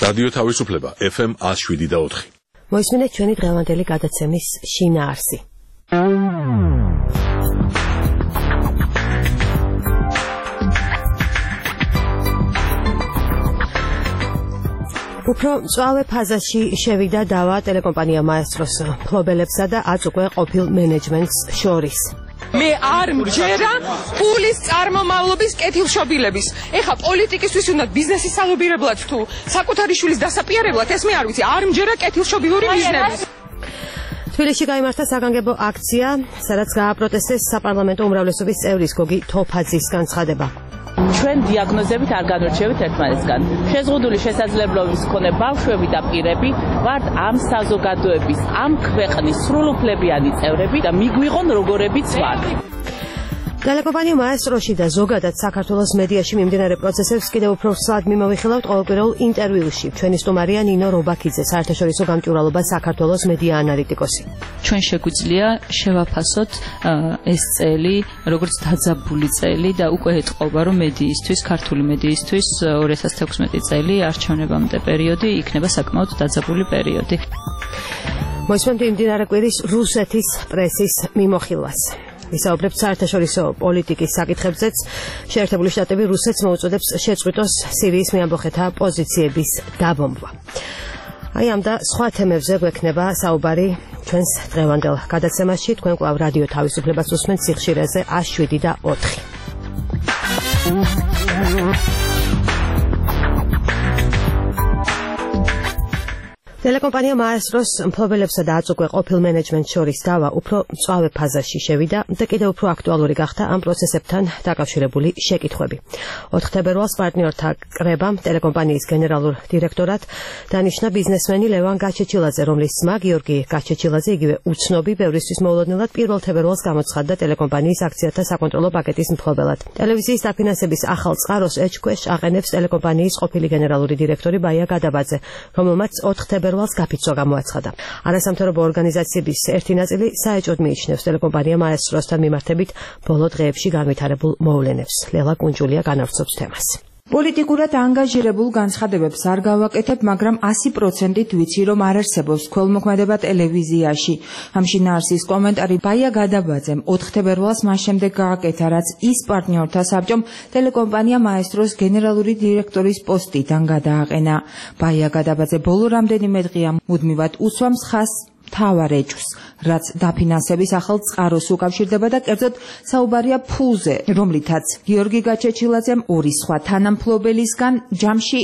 რადიო თავისუფლება FM 107.4. მოისმინეთ ჩვენი დღევანდელი გადაცემის შინაარსი. უფრო მწვავე ფაზაში შევიდა დავა ტელეკომპანია მაესტროს მფლობელებსა და აც უკვე ყოფილ მენეჯმენტს შორის. მე არ მჯერა პულის წარმომავლობის კეთილშობილების. ეხა პოლიტიკისთვის უნდა ბიზნესის სალობირებლად თუ საკუთარი შვილის დასაპირებლად ეს მე არ ვიცი, არ მჯერა კეთილშობილური მიზნები. თბილისში გაიმართა საგანგებო აქცია, სადაც გააპროტესტეს საპარლამენტო უმრავლესობის წევრის გოგი თოფაძის განცხადება. ჩვენ დიაგნოზებით არ განვრჩევით ერთმანეთსგან. შეზღუდული შესაძლებლობის მქონე ბავშვები და პირები ვართ ამ საზოგადოების, ამ ქვეყნის სრულუფლებიანი წევრები და მიგვიღონ როგორებიც ვართ. ტელეკომპანია მაესტროში და ზოგადად საქართველოს მედიაში მიმდინარე პროცესებს კიდევ უფრო სად მიმოვიხილავთ ყოველკვირეულ ინტერვიუში. ჩვენი სტუმარია ნინო რობაქიძე, საერთაშორისო გამჭვირვალობა საქართველოს მედია ანალიტიკოსი. ჩვენ შეგვიძლია შევაფასოთ ეს წელი, როგორც დაძაბული წელი და უკვე ეტყობა, რომ მედიისთვის, ქართული მედიისთვის 2016 წელი არჩევნებამდე პერიოდი იქნება საკმაოდ დაძაბული პერიოდი. მოისმენთ მიმდინარე კვირის რუსეთის პრესის მიმოხილვას. ვისაუბრებთ საერთაშორისო პოლიტიკის საკითხებზეც. შეერთებული შტატები რუსეთს მოუწოდებს შეწყვიტოს სირიის მეამბოხეთა პოზიციების დაბომბვა. აი ამ და სხვა თემებზე გვექნება საუბარი ჩვენს დღევანდელ გადაცემაში. თქვენ კვლავ რადიო თავისუფლებას უსმენთ სიხშირეზე 107 და 4. ტელეკომპანია მაესტროს მფლობელებსა და აც უკვე ყოფილ მენეჯმენტს შორის დავა უფრო მწვავე ფაზაში შევიდა და კიდევ უფრო აქტუალური გახდა ამ პროცესებთან დაკავშირებული შეკითხვები. 4 თებერვალს პარტნიორთა კრებამ ტელეკომპანიის გენერალურ დირექტორად დანიშნა ბიზნესმენი ლევან გაჩეჩილაძე, რომლის ძმა გიორგი გაჩეჩილაძე იგივე უცნობი ბევრისთვის მოულოდნელად 1 თებერვალს გამოცხადდა ტელეკომპანიის აქციათა საკონტროლო პაკეტის მფლობელად. ტელევიზიის დაფინანსების ახალ წყაროს ეჭქვეშ აყენებს ტელეკომპანიის ყოფილი გენერალური დირექტორი ბაია გადაბაძე, რომელმაც 4 თებერვალს გაფიცვა გამოაცხადა. არასამთავრობო ორგანიზაციების ერთი ნაწილი საეჭვოდ მიიჩნევს ტელეკომპანია მაესტროსთან მიმართებით ბოლო დღეებში განვითარებულ მოვლენებს. ლელა კუნჯულია განავრცობს თემას. პოლიტიკურად ანგაჟირებულ განცხადებებს არ გავაკეთებ, მაგრამ 100%-ით ვიცი, რომ არ არსებობს ქველმოქმედება ტელევიზიაში. ამ შინაარსის კომენტარი ბაია გადაბაძემ 4 თებერვალს მას შემდეგ გააკეთა, რაც ის პარტნიორთა საბჭომ ტელეკომპანია მაესტროს გენერალური დირექტორის პოსტიდან გადააყენა. ბაია გადაბაძე ბოლო რამდენიმე დღეა მუდმივად უსვამს ხაზს მთავარ ეჭვს, რაც დაფინანსების ახალ წყაროს უკავშირდება და კერძოდ საუბარია ფულზე, რომლითაც გიორგი გაჩეჩილაძემ 2 სხვა თანამფლობელისგან ჯამში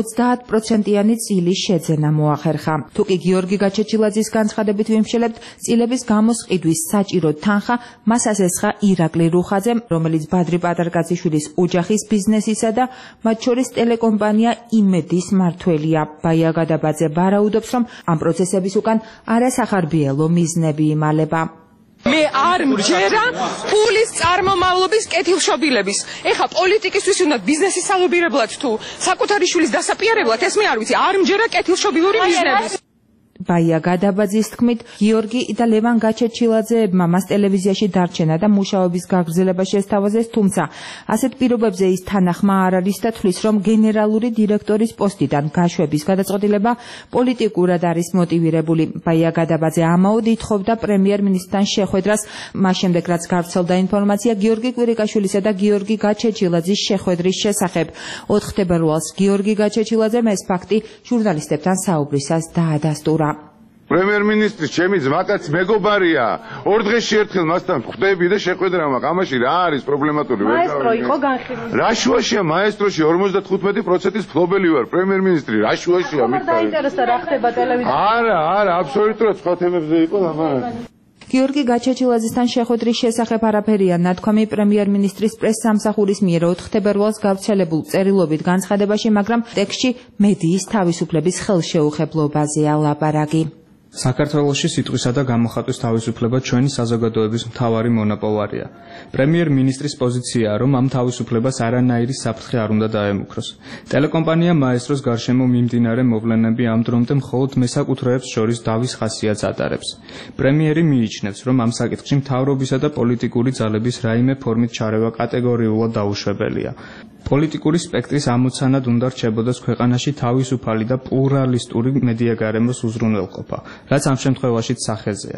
30%-იანი წილის შეძენა მოახერხა. თუკი გიორგი გაჩეჩილაძის განცხადებით ვიმშელებთ, წილების გამოსყიდვის საჭირო თანხა მას ასესხა ირაკლი რუხაძემ, რომელიც ბადრი პატარკაციშვილის ოჯახის ბიზნესისა და მათ შორის ტელეკომპანია იმედის მმართველია. ბაია გადაბაძე ვარაუდობს, რომ ამ პროცესების უკან არასახარბიელო მიზნები იმალება. მე არ მჯერა პულის წარმომავლობის კეთილშობილების. ეხა პოლიტიკისთვის უნდა ბიზნესის სალობირებლად თუ საკუთარი შვილის დასაპირებლად ეს მე არ ვიცი, არ მჯერა კეთილშობილური მიზნები. ბაია გადაბაძის თქმით, გიორგი და ლევან გაჩეჩილაძეებმა მას ტელევიზიაში დარჩენა და მუშაობის გაგრძელება შესთავაზეს, თუმცა ასეთ პირობებზე ის თანახმა არ არის და თვლის, რომ გენერალური დირექტორის პოსტიდან გაშვების გადაწყვეტილება პოლიტიკურად არის მოტივირებული. ბაია გადაბაძე ამაოდ ითხოვდა პრემიერ-მინისტრთან შეხვედრას, მას შემდეგ რაც გავრცელდა ინფორმაცია გიორგი კვირიკაშვილისა და გიორგი გაჩეჩილაძის შეხვედრის შესახებ. 4 თებერვალს გიორგი გაჩეჩილაძემ ეს ფაქტი ჟურნალისტებთან საუბრისას დაადასტურა. პრემიერ-მინისტრის ჩემი ძმაკაც მეგობარია. 2 დღეში ერთხელ მასთან ხვდები და შეხვედრა მაქვს. ამაში რა არის პრობლემატური? მაესტრო იყო განხილული. რა შუაშია მაესტროში 55%-ის მფლობელი ვარ, პრემიერ-მინისტრი. რა შუაშია მით? დაინტერესდა რა ხდება ტელევიზიაში. არა, აბსოლუტურად სხვა თემებზე იყო ლამაზ. გიორგი გაჩეჩილაძესთან შეხვედრის შესახებ არაფერია ნათქვამი პრემიერ-მინისტრის პრეს-სამსახურის მიერ 4 თებერვალს გავრცელებულ წერილობით განცხადებაში, მაგრამ ტექსტში მედიის თავისუფლების ხელშეუხებლობაზეა ლაპარაკი. საქართველოში სიტყვისა და გამოხატვის თავისუფლება ჩვენი საზოგადოების მთავარი მონოპოლარია. პრემიერ-მინისტრის პოზიციაა, რომ ამ თავისუფლებას არანაირი საფრთხე არ უნდა დაემუქროს. ტელეკომპანია მაესტროს გარშემო მიმდინარე მოვლენები ამ დრომდე მხოლოდ მესაკუთრეებს შორის დავის ხასიათს ატარებს. პრემიერი მიიჩნევს, რომ ამ საკითხში მთავრობისა და პოლიტიკური ძალების რაიმე ფორმით ჩარევა კატეგორიულად დაუშვებელია. პოლიტიკური სპექტრის ამოცანად უნდა რჩებოდეს ქვეყანაში თავისუფალი და პლურალისტური მედიაგარემოს უზრუნველყოფა, რაც ამ შემთხვევაშიც სახეზეა.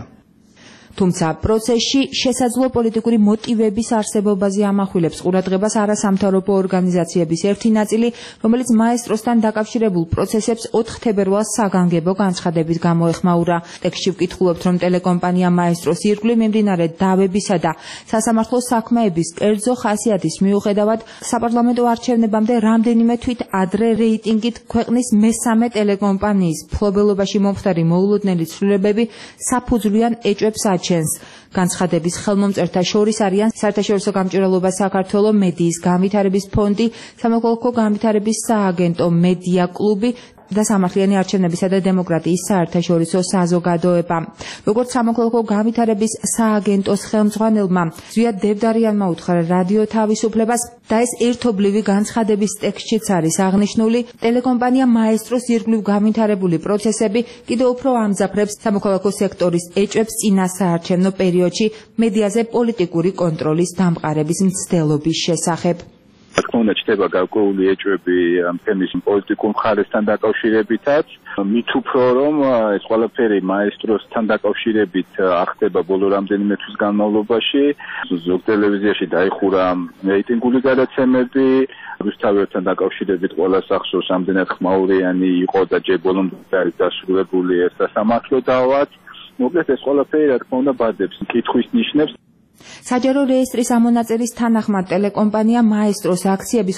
თუმცა პროცესში შესაძლო პოლიტიკური მოტივების არსებობაზე ამახვილებს ყურადღებას არასამთავრობო ორგანიზაციების ერთი ნაწილი, რომელიც მაესტროსთან დაკავშირებულ პროცესებს 4 თებერვალს საგანგებო განცხადებით გამოეხმაურა. ტექსტში ვკითხულობთ, რომ ტელეკომპანია მაესტროს ირგვლივ მიმდინარე დავებისა და სასამართლო საქმეების კერძო ხასიათის მიუხედავად, საპარლამენტო არჩევნებამდე რამდენიმე თვით ადრე რეიტინგით ქვეყნის მესამე ტელეკომპანიის მფლობელობაში მომხდარი მოულოდნელი ცვლილებები საფუძვლიან ეჭვებს განცხადების ხელმომწერთა შორის არიან საერთაშორისო გამჭვირვალობა საქართველოს მედიის განვითარების ფონდი, სამოქალაქო განვითარების სააგენტო მედია კლუბი და სამართლიანი არჩევნებისა და დემოკრატიის საერთაშორისო საზოგადოება. როგორც სამოქალაქო განვითარების სააგენტოს ხელმძღვანელმა ზვიად დევდარიანმა უთხრა რადიო თავისუფლებას და ეს ერთობლივი განცხადების ტექსტშიც არის აღნიშნული, ტელეკომპანია მაესტროს ირგვლივ განვითარებული პროცესები კიდევ უფრო ამძაფრებს სამოქალაქო სექტორის ეჭვებს წინა საარჩევნო პერიოდში მედიაზე პოლიტიკური კონტროლის დამყარების მცდელობის შესახებ. თქმა უნდა, ჩდება გარკვეული ეჭვები ამ თემის პოლიტიკურ მხარესთან დაკავშირებითაც. მით უფრო რომ ეს ყველაფერი მაესტროსთან დაკავშირებით ახდება ბოლო რამდენიმე თვის განმავლობაში, ზოგ ტელევიზიაში დაიხურა რეიტინგული გადაცემები, რუსთაველთან დაკავშირებით ყველა სახსოვს, ამდენად ხმაურიანი იყო და ჯერ ბოლომდე არის დასრულებული ეს სასამართლო დავაც. მოკლედ ეს ყველაფერი რა თქმა უნდა ბადებს კითხვის ნიშნებს. საჯარო რეესტრის ამონაწერის თანახმად ტელეკომპანია მაესტროს აქციების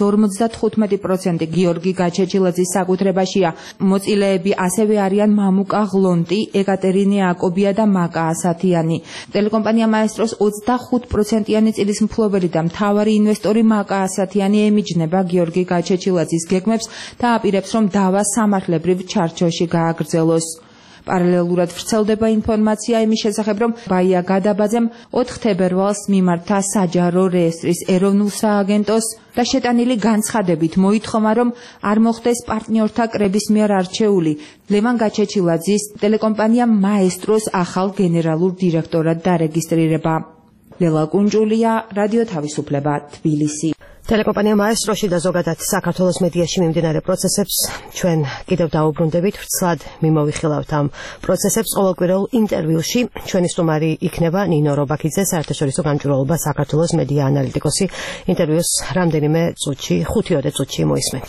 55% გიორგი გაჩეჩილაძის საკუთრებაშია. მოწილეები ასევე არიან მამუკა ღლონტი, ეკატერინე აკობია და მაკა ასათიანი. ტელეკომპანია მაესტროს 25%-იანი წილის მფლობელი და მთავარი ინვესტორი მაკა ასათიანი ემიჯნება გიორგი გაჩეჩილაძის გეგმებს და აპირებს, რომ დავა სამართლებრივ ჩარჩოში გააგრძელოს. პარალელურად ვრცელდება ინფორმაცია იმის შესახებ, რომ ბაია გადაბაძემ 4 თებერვალს მიმართა საჯარო რეესტრის ეროვნულ სააგენტოს და შეტანილი განცხადებით მოითხოვა, რომ არ მოხდეს პარტნიორთა კრების მიერ არჩეული ლევან გაჩეჩილაძის ტელეკომპანია მაესტროს ახალ გენერალურ დირექტორად დარეგისტრირება. ლელა კუნჯულია, რადიო თავისუფლება, თბილისი. ტელეკომპანია მაესტროში და ზოგადად საქართველოს მედიაში მიმდინარე პროცესებს ჩვენ კიდევ დაუბრუნდებით, ვრცლად მიმოვიხილავთ ამ პროცესებს ყოველკვირეულ ინტერვიუში. ჩვენი სტუმარი იქნება ნინო რობაქიძე, საერთაშორისო გამჭვირვალობა საქართველოს მედია ანალიტიკოსი. ინტერვიუს რამდენიმე წუთში, 5 წუთში მოისმენთ.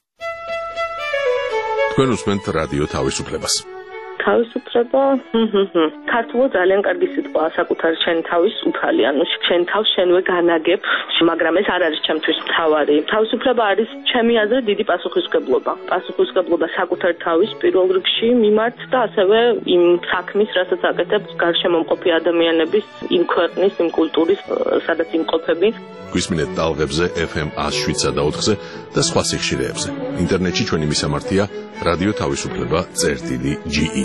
თქვენ უსმენთ რადიო თავისუფლებას. თავისუფლება ქართულად ძალიან კარგი სიტყვა, საკუთარი შენი თავის უფალი, ანუ შენ თავს შენვე განაგებ, მაგრამ ეს არ არის ჩემთვის მთავარი. თავისუფლება არის ჩემი აზრით დიდი პასუხისმგებლობა. პასუხისმგებლობა საკუთარი თავის პირველ რიგში მიმართ და ასევე იმ საქმის, რასაც აკეთებ გარშემო მყოფი ადამიანების, იმ ქვეყნის, იმ კულტურის, სადაც იმყოფები. გვისმინეთ ტალღებზე FM 107.4-ზე და სხვა სიხშირეებზე. ინტერნეტში ჩვენი მისამართია რადიო თავისუფლება.ge.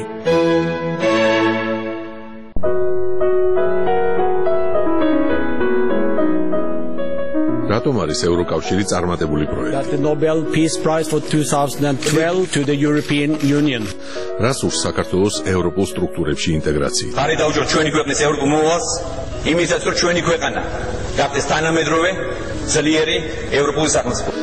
რატომ არის ევროკავშირი წარმატებული პროექტი? The Nobel Peace Prize for 2012 to the European Union. რას ურს საქართველოს ევროპულ სტრუქტურებში ინტეგრაცია? ხარი დაუჯეროთ ჩვენი ქვეყნის ევროპულ მოვალს, იმისაც რომ ჩვენი ქვეყანა გახდეს თანამედროვე, ძლიერი ევროპული სახელმწიფო.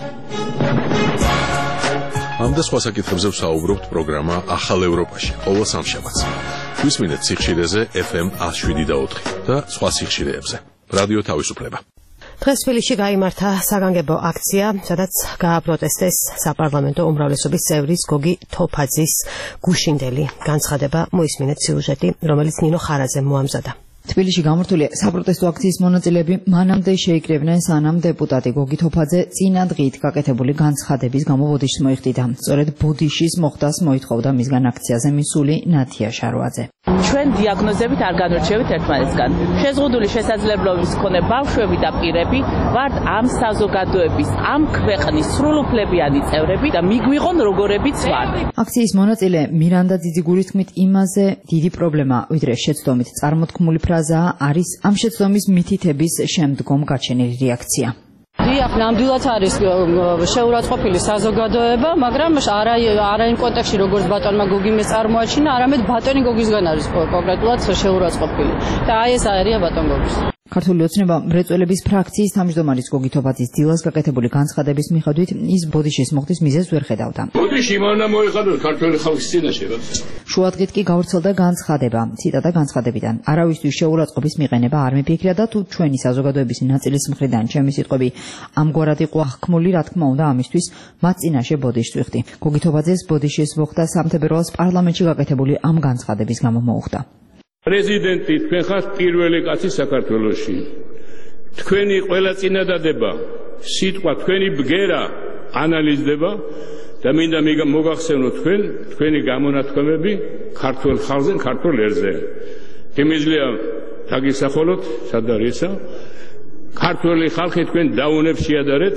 ამ და სხვა საკითხებზე ვსაუბრობთ პროგრამა ახალ ევროპაში, ყოველ სამშაბათს. გვისმინეთ სიხშირეზე FM 107.4 და სხვა სიხშირეებზე. რადიო თავისუფლება. დღეს თბილისში გაიმართა საგანგებო აქცია, სადაც გააპროტესტეს საპარლამენტო უმრავლესობის წევრის გოგი თოფაძის გუშინდელი განცხადება. მოისმინეთ სიუჟეტი, რომელიც ნინო ხარაძემ მოამზადა. თბილისში გამართული საპროტესტო აქციის მონაწილეები მანამდე შეიკრებნენ, სანამ დეპუტატი გოგი თოფაძე წინა დღით გაკეთებული განცხადების გამო ბოდიშს მოიხდიდა. სწორედ ბოდიშის მოხდას მოითხოვდა მისგან აქციაზე მისული ნათია შარვაძე. ჩვენ დიაგნოზებით არ განორჩევით ერთმანეთსგან. შეზღუდული შესაძლებლობის მქონე ბავშვები და პირები ვართ ამ საზოგადოების, ამ ქვეყნის სრულუფლებიანი წევრები და მიგვიღონ როგორებიც ვართ. აქციის მონაწილე მირანდა ძიძიგურის თქმით, იმაზე დიდი პრობლემა, ვიდრე შეცდომით წარმოთქმული ფრაზაა, არის ამ შეცდომის მითითების შემდგომ გაჩენილი რეაქცია. დიახ, ნამდვილად არის შეურაცხყოფილი საზოგადოება, მაგრამ არა იმ კონტექსტში, როგორც ბატონმა გოგიმეს წარმოაჩინა, არამედ ბატონი გოგისგან არის კონკრეტულად შეურაცხყოფილი. და აი ეს არია ბატონ გოგის. ქართული ოცნება მრეწველების ფრაქციის თავმჯდომარის გოგი თოფაძის დილას გაკეთებული განცხადების მიხედვით ის ბოდიშის მოხდის მიზეზს ვერ ხედავდა. ბოდიში მანდა მოიხადოს ქართული ხალხის წინაშე. შუადღით კი გავრცელდა განცხადება, ციტატა განცხადებიდან. არავისთვის შეურაცხყოფის მიყენება არ მიფიქრია და თუ ჩვენი საზოგადოების ნაწილის მხრიდან ჩემი სიტყვები ამგვარად იყო აღქმული, რა თქმა უნდა, ამისთვის მათ წინაშე ბოდიშს ვიხდი. გოგი თოფაძეს ბოდიშის მოხდა სამთებერვალს პარლამენტში გაკეთებული ამ განცხადების გამო მოუხდა. პრეზიდენტი, თქვენ ხართ პირველი კაცი საქართველოში. თქვენი ყველა წინადადება, სიტყვა, თქვენი ბგერა ანალიზდება და მინდა მოგახსენოთ თქვენი გამონათქვამები ქართულ ხალხზე, ქართულ ერზე. შემიძლია დაგისახულოთ, სად არის ესა? ქართული ხალხი თქვენ დაუნებს შეადარეთ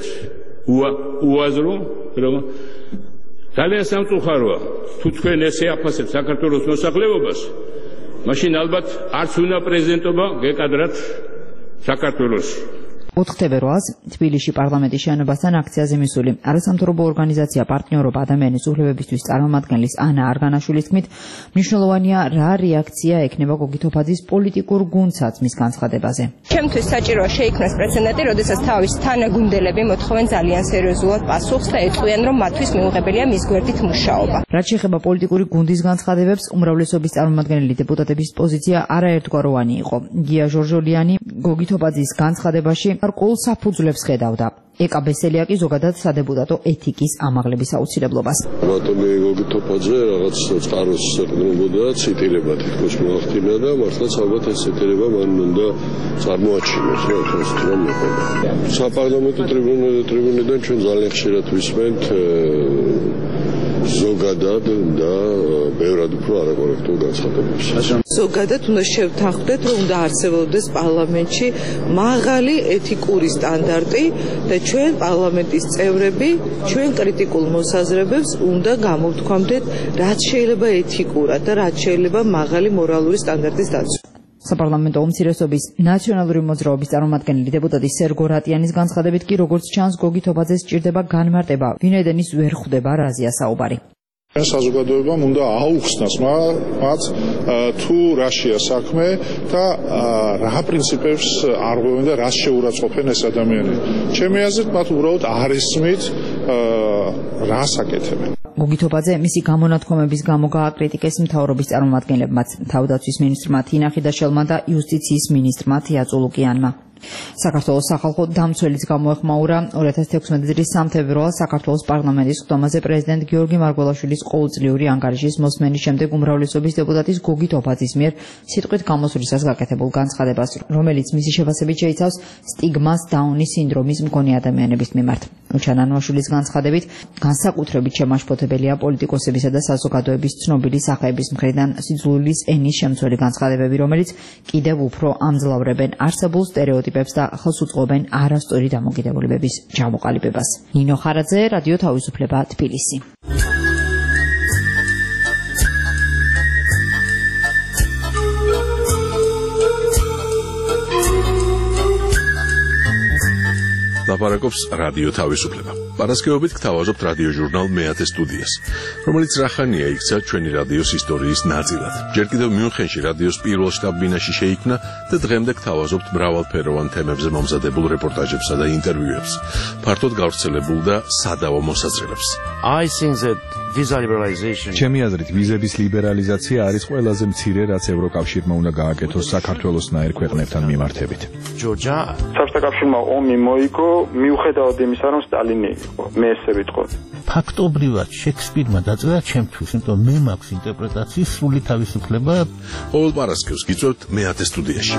უაზრო, რომ ძალიან სამწუხაროა, თუ თქვენ ესე აფასებთ საქართველოს მოსახლეობას, მაშინ ალბათ არც უნდა პრეზიდენტობა გეკადრათ საქართველოში. 4 თებერვალს თბილისში პარლამენტის შენობასთან აქციაზე მისული არასამთავრობო ორგანიზაცია პარტნიორობა ადამიანის უფლებებისთვის წარმომადგენლის ანა არგანაშვილის თქმით, მნიშვნელოვანია რა რეაქცია ექნება გოგი თოფაძის პოლიტიკურ გუნდსაც მის განცხადებაზე. ჩემთვის საჭიროა შეიქმნას პრეცედენტი, როდესაც თავის თანაგუნდელები მოთხოვენ ძალიან სერიოზულად პასუხს და ეწვიან, რომ მათთვის მიუღებელია მის გვერდით მუშაობა. რაც შეეხება პოლიტიკური გუნდის განცხადებებს, უმრავლესობის წარმომადგენელი დეპუტატების პოზიცია არაერთგვაროვანი იყო. გია ჟორჟოლიანი გოგი თოფაძის განცხადებაში არკულ საფუძვლებს ხედავდა. ეკა ბესელია კი ზოგადად სადეპუტატო ეთიკის ამაღლების აუცილებლობას. ბატონი გოგი თოფაძე რაღაც წყაროს ეყრდნობოდა, ციტირება თითქოს მოახდინა და მართლაც ალბათ ეს ციტირება მან უნდა წარმოაჩინოს, რა თქოს რომ მეყოლა. საპარლამენტო ტრიბუნიდან ჩვენ ძალიან ხშირად ვისმენთ ზოგადად და ბევრად უფრო არაკორექტულ განცხადებებს. ზოგადად უნდა შევთანხმდეთ, რომ უნდა არსებობდეს პარლამენტში მაღალი ეთიკური სტანდარტი და ჩვენ პარლამენტის წევრები ჩვენ კრიტიკულ მოსაზრებებს უნდა გამოვთქვამდეთ, რაც შეიძლება ეთიკურად და რაც შეიძლება მაღალი მორალური სტანდარტის დაცვა. საპარლამენტო უმცირესობის ნაციონალური მოძრაობის წარმომადგენელი დეპუტატი სერგო რატიანის განცხადებით კი როგორც ჩანს გოგი თოფაძეს სჭირდება განმარტება, ვინაიდან ის ვერ ხვდება რაზეა საუბარი. საზოგადოებამ უნდა აუხსნას მათ თუ რაშია საქმე და რა პრინციპებს არღვევენ და რას შეურაცხყოფენ ეს ადამიანები. ჩემი აზრით მათ უბრალოდ არ ისმით რას აკეთებენ. გოგი თოფაძე მისი გამონათქვამების გამო გააკრიტიკეს მთავრობის წარმომადგენლებმაც, თავდაცვის მინისტრმა თინა ხიდაშელმა და იუსტიციის მინისტრმა თია წულუკიანმა. საქართველოს სახალხო დამცველიც გამოეხმაურა 2016 წლის 3 თებერვალს საქართველოს პარლამენტის ხდომაზე პრეზიდენტ გიორგი მარგველაშვილის ყოველწლიური ანგარიშის მოსმენის შემდეგ უმრავლესობის დეპუტატის გოგი თოფაძის მიერ სიტყვით გამოსვლისას გაკეთებულ განცხადებას, რომელიც მისი შეფასებით შეიცავს სტიგმას დაუნის სინდრომის მქონე ადამიანების მიმართ. უჩანანვაშვილის განცხადებით, განსაკუთრებით შემაშფოთებელია პოლიტიკოსებისა და საზოგადოების ცნობილი სახეების მხრიდან სიძულვილის ენის შემცველი განცხადებები, რომელიც კიდევ უფრო ამძლავრებენ არსებულ სტერეოტიპებს და ხელს უწყობენ არასწორი დამოკიდებულებების ჩამოყალიბებას. ნინო ხარაძე, რადიო თავისუფლება, თბილისი. ლაპარაკობს რადიო თავისუფლება. პარასკევობით გთავაზობთ რადიო ჟურნალ მეათე სტუდიას, რომელიც რახანია იქცა ჩვენი რადიოს ისტორიის ნაწილად. ჯერ კიდევ მიუნხენში რადიოს პირველ შტაბ-ბინაში შეიქმნა და დღემდე გთავაზობთ მრავალფეროვან თემებზე მომზადებულ რეპორტაჟებსა და ინტერვიუებს, ფართოდ გავრცელებულ და სადავო მოსაზრებებს. ჩემი აზრით, ვიზების ლიბერალიზაცია არის ყველაზე მცირე, რაც ევროკავშირმა უნდა გააკეთოს საქართველოსნაირ ქვეყნებთან მიმართებით. საბჭოთა კავშირმა ომი მოიგო, მიუხედავად იმისა, რომ სტალინი იყო, მე ესე ვიტყოდი. ფაქტობრივად შექსპირმა დაწერა ჩემთვის, იმიტომ მე მაქვს ინტერპრეტაციის სრული თავისუფლება. ყოველ პარასკევს გიწევთ მეათე სტუდიაში.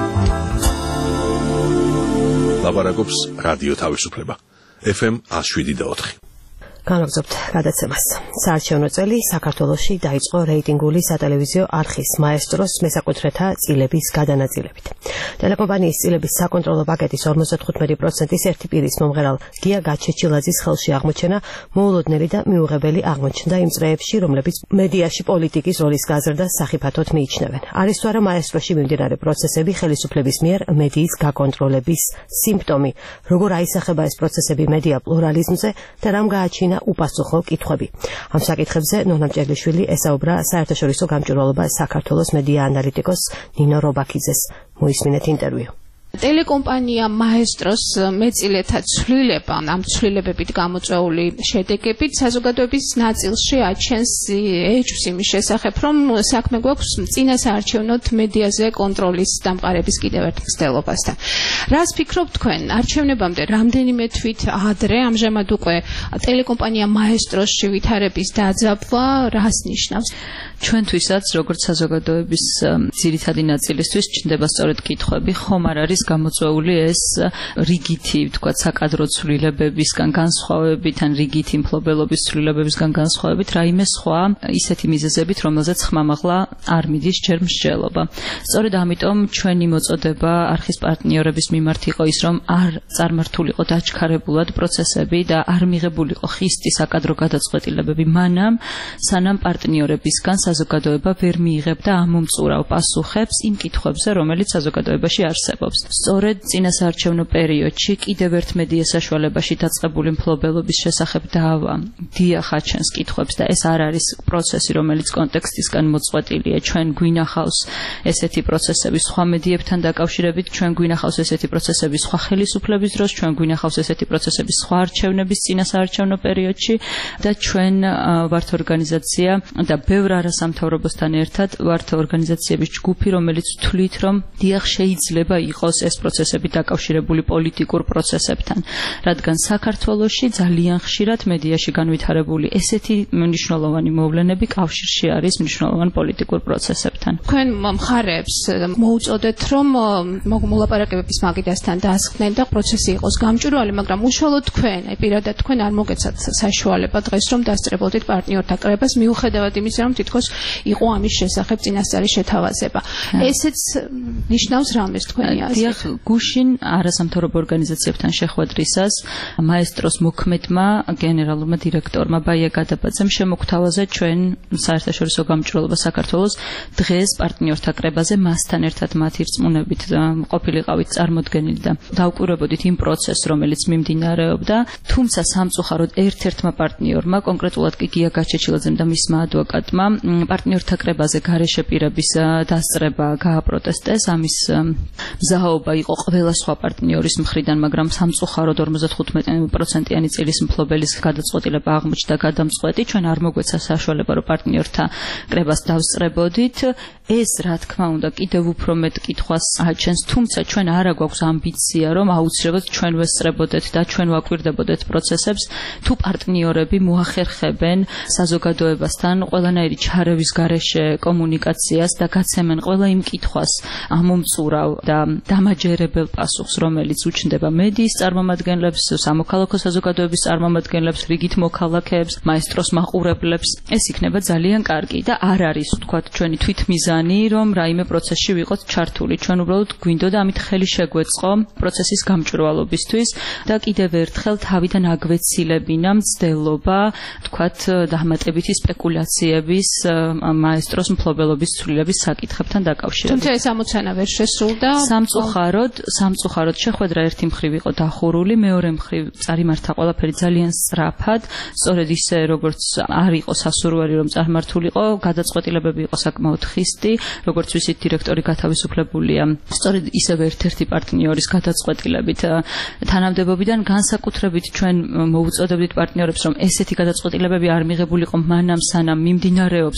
ლაპარაკობს რადიო თავისუფლება. FM 107.4. განაგზობთ გადაცემას. საარჩევნო წელი საქართველოში დაიწყო რეიტინგული სატელევიზიო არხის მაესტროს მესაკუთრეთა წილების გადანაწილებით. ტელეკომპანიის წილების საკონტროლო პაკეტის 55%-ის ერთი პირის მომღერალ გია გაჩეჩილაძის ხელში აღმოჩენა მოულოდნელი და მიუღებელი აღმოჩნდა იმ წრეებში, რომლებიც მედიაში პოლიტიკის როლის გაზრდას სახიფათოდ მიიჩნევენ. არის თუ არა მაესტროში მიმდინარე პროცესები ხელისუფლების მიერ მედიის გაკონტროლების სიმპტომი, როგორ აისახება ეს პროცესები მედია პლურალიზმზე და რამ გააჩინა უპასუხო კითხვები. ამ საკითხებზე ნონა მჭედლიშვილი ესაუბრა საერთაშორისო გამჭვირვალობა საქართველოს მედია ანალიტიკოს ნინო რობაქიძეს. მოისმინეთ ინტერვიუ. ტელეკომპანია მაესტროს მეწილეთა ცვლილება, ამ ცვლილებებით გამოწვეული შედეგებით საზოგადოების ნაწილში აჩენს ეჭვს იმის შესახებ, რომ საქმე გვაქვს წინასაარჩევნოთ მედიაზე კონტროლის დამყარების კიდევ ერთ მცდელობასთან. რას ფიქრობთ თქვენ? არჩევნებამდე რამდენიმე თვით ადრე, ამჟამად უკვე ტელეკომპანია მაესტროსში ვითარების დაძაბვა რას ნიშნავს? ჩვენთვისაც, როგორც საზოგადოების ძირითადი ნაწილისთვის, ჩნდება სწორედ კითხვები, ხომ არ არის გამოწვეული ეს რიგითი, ვთქვათ, საკადრო ცვლილებებისგან განსხვავებით, ან რიგითი მფლობელობის ცვლილებებისგან განსხვავებით, რაიმე სხვა ისეთი მიზეზებით, რომელზეც ხმამაღლა არ მიდის ჯერ მსჯელობა. სწორედ ამიტომ ჩვენი მოწოდება არხის პარტნიორების მიმართ იყო ის, რომ არ წარმართულიყო დაჩქარებულად პროცესები და არ მიღებულიყო ხისტი საკადრო გადაწყვეტილებები მანამ, სანამ პარტნიორებისგან საზოგადოება ვერ მიიღებდა ამომწურავ პასუხებს იმ კითხვებზე, რომელიც საზოგადოებაში არსებობს. სწორედ წინასაარჩევნო პერიოდში კიდევ ერთ მედია საშუალებაში დაწყებული მფლობელობის შესახებ დავა დიახ აჩენს კითხვებს და ეს არ არის პროცესი, რომელიც კონტექსტისგან მოწყვეტილია. ჩვენ გვინახავს ესეთი პროცესები სხვა მედიებთან დაკავშირებით, ჩვენ გვინახავს ესეთი პროცესები სხვა ხელისუფლების დროს, ჩვენ გვინახავს ესეთი პროცესები სხვა არჩევნების წინასაარჩევნო პერიოდში და ჩვენ ვართ ორგანიზაცია და ბევრ არასამთავრობოსთან ერთად ვართ ორგანიზაციების ჯგუფი, რომელიც თვლით, რომ დიახ შეიძლება იყოს ეს პროცესები დაკავშირებული პოლიტიკურ პროცესებთან, რადგან საქართველოში ძალიან ხშირად მედიაში განვითარებული ესეთი მნიშვნელოვანი მოვლენები კავშირში არის მნიშვნელოვან პოლიტიკურ პროცესებთან. თქვენ მხარეებს მოუწოდეთ, რომ მოლაპარაკებების მაგიდასთან დაასხდნენ და პროცესი იყოს გამჭვირვალე, მაგრამ უშუალოდ თქვენ, პირადად თქვენ არ მოგეცათ საშუალება დღეს, რომ დასწრებოდეთ პარტნიორთა კრებას, მიუხედავად იმისა, რომ თითქოს იყო ამის შესახებ წინასწარი შეთავაზება. ესეც ნიშნავს რამეს თქვენი აზრით? დიახ, გუშინ არასამთავრობო ორგანიზაციებთან შეხვედრისას მაესტროს მოქმედმა გენერალურმა დირექტორმა ბაია გადაბაძემ შემოგთავაზა ჩვენ საერთაშორისო გამჭვირვალობა საქართველოს დღეს პარტნიორთა კრებაზე მასთან ერთად მათი რწმუნებით ყოფილიყავით წარმოდგენილი და დავკვირვებოდით იმ პროცესს, რომელიც მიმდინარეობდა, თუმცა სამწუხაროდ ერთ-ერთმა პარტნიორმა, კონკრეტულად კი გია გაჩეჩილაძემ და მისმა ადვოკატმა პარტნიორთა კრებაზე გარეშე პირების დასწრება გააპროტესტეს. ამის მზაობა იყო ყველა სხვა პარტნიორის მხრიდან, მაგრამ სამწუხაროდ 55%-იანი წილის მფლობელის გადაწყვეტილება აღმოჩნდა გადამწყვეტი. ჩვენ არ მოგვეცა საშუალება, რომ პარტნიორთა კრებას დავსწრებოდით. ეს, რა თქმა უნდა, კიდევ უფრო მეტ კითხვას აჩენს, თუმცა ჩვენ არა გვაქვს ამბიცია, რომ აუცილებლად ჩვენ ვესწრებოდეთ და ჩვენ ვაკვირდებოდეთ პროცესებს, თუ პარტნიორები მოახერხებენ საზოგადოებასთან ყველანაირი ჩარევის გარეშე კომუნიკაციას და გაცემენ ყველა იმ კითხვას ამომწურავ და დამაჯერებელ პასუხს, რომელიც უჩნდება მედიის წარმომადგენლებს, სამოქალაქო საზოგადოების წარმომადგენლებს, რიგით მოქალაქეებს, მაესტროს მაყურებლებს. ეს იქნება ძალიან კარგი და არ არის, ვთქვათ, ჩვენი თვითმიზანი, რომ რაიმე პროცესში ვიყოთ ჩართული. ჩვენ უბრალოდ გვინდოდა ამით ხელი შეგვეწყო პროცესის გამჭვირვალობისთვის და კიდევ ერთხელ თავიდან აგვეცილებინა მცდელობა, ვთქვათ, დამატებითი სპეკულაციების მაესტროს მფლობელობის ცვლილების საკითხებთან დაკავშირებით. თუმცა ეს ამოცანა ვერ შესრულდა. სამწუხაროდ შეხვედრა ერთი მხრივ იყო დახურული, მეორე მხრივ წარიმართა ყველაფერი ძალიან სწრაფად, სწორედ ისე როგორც არ იყო სასურველი რომ წარმართულიყო, გადაწყვეტილებები იყო საკმაოდ ხისტი, როგორც ვიცით, დირექტორი გათავისუფლებულია სწორედ ისევ ერთ-ერთი პარტნიორის გადაწყვეტილებით. თანამდებობიდან განსაკუთრებით ჩვენ მოუწოდებდით პარტნიორებს, რომ ესეთი გადაწყვეტილებები არ მიღებულიყო მანამ, სანამ მიმდინარეობს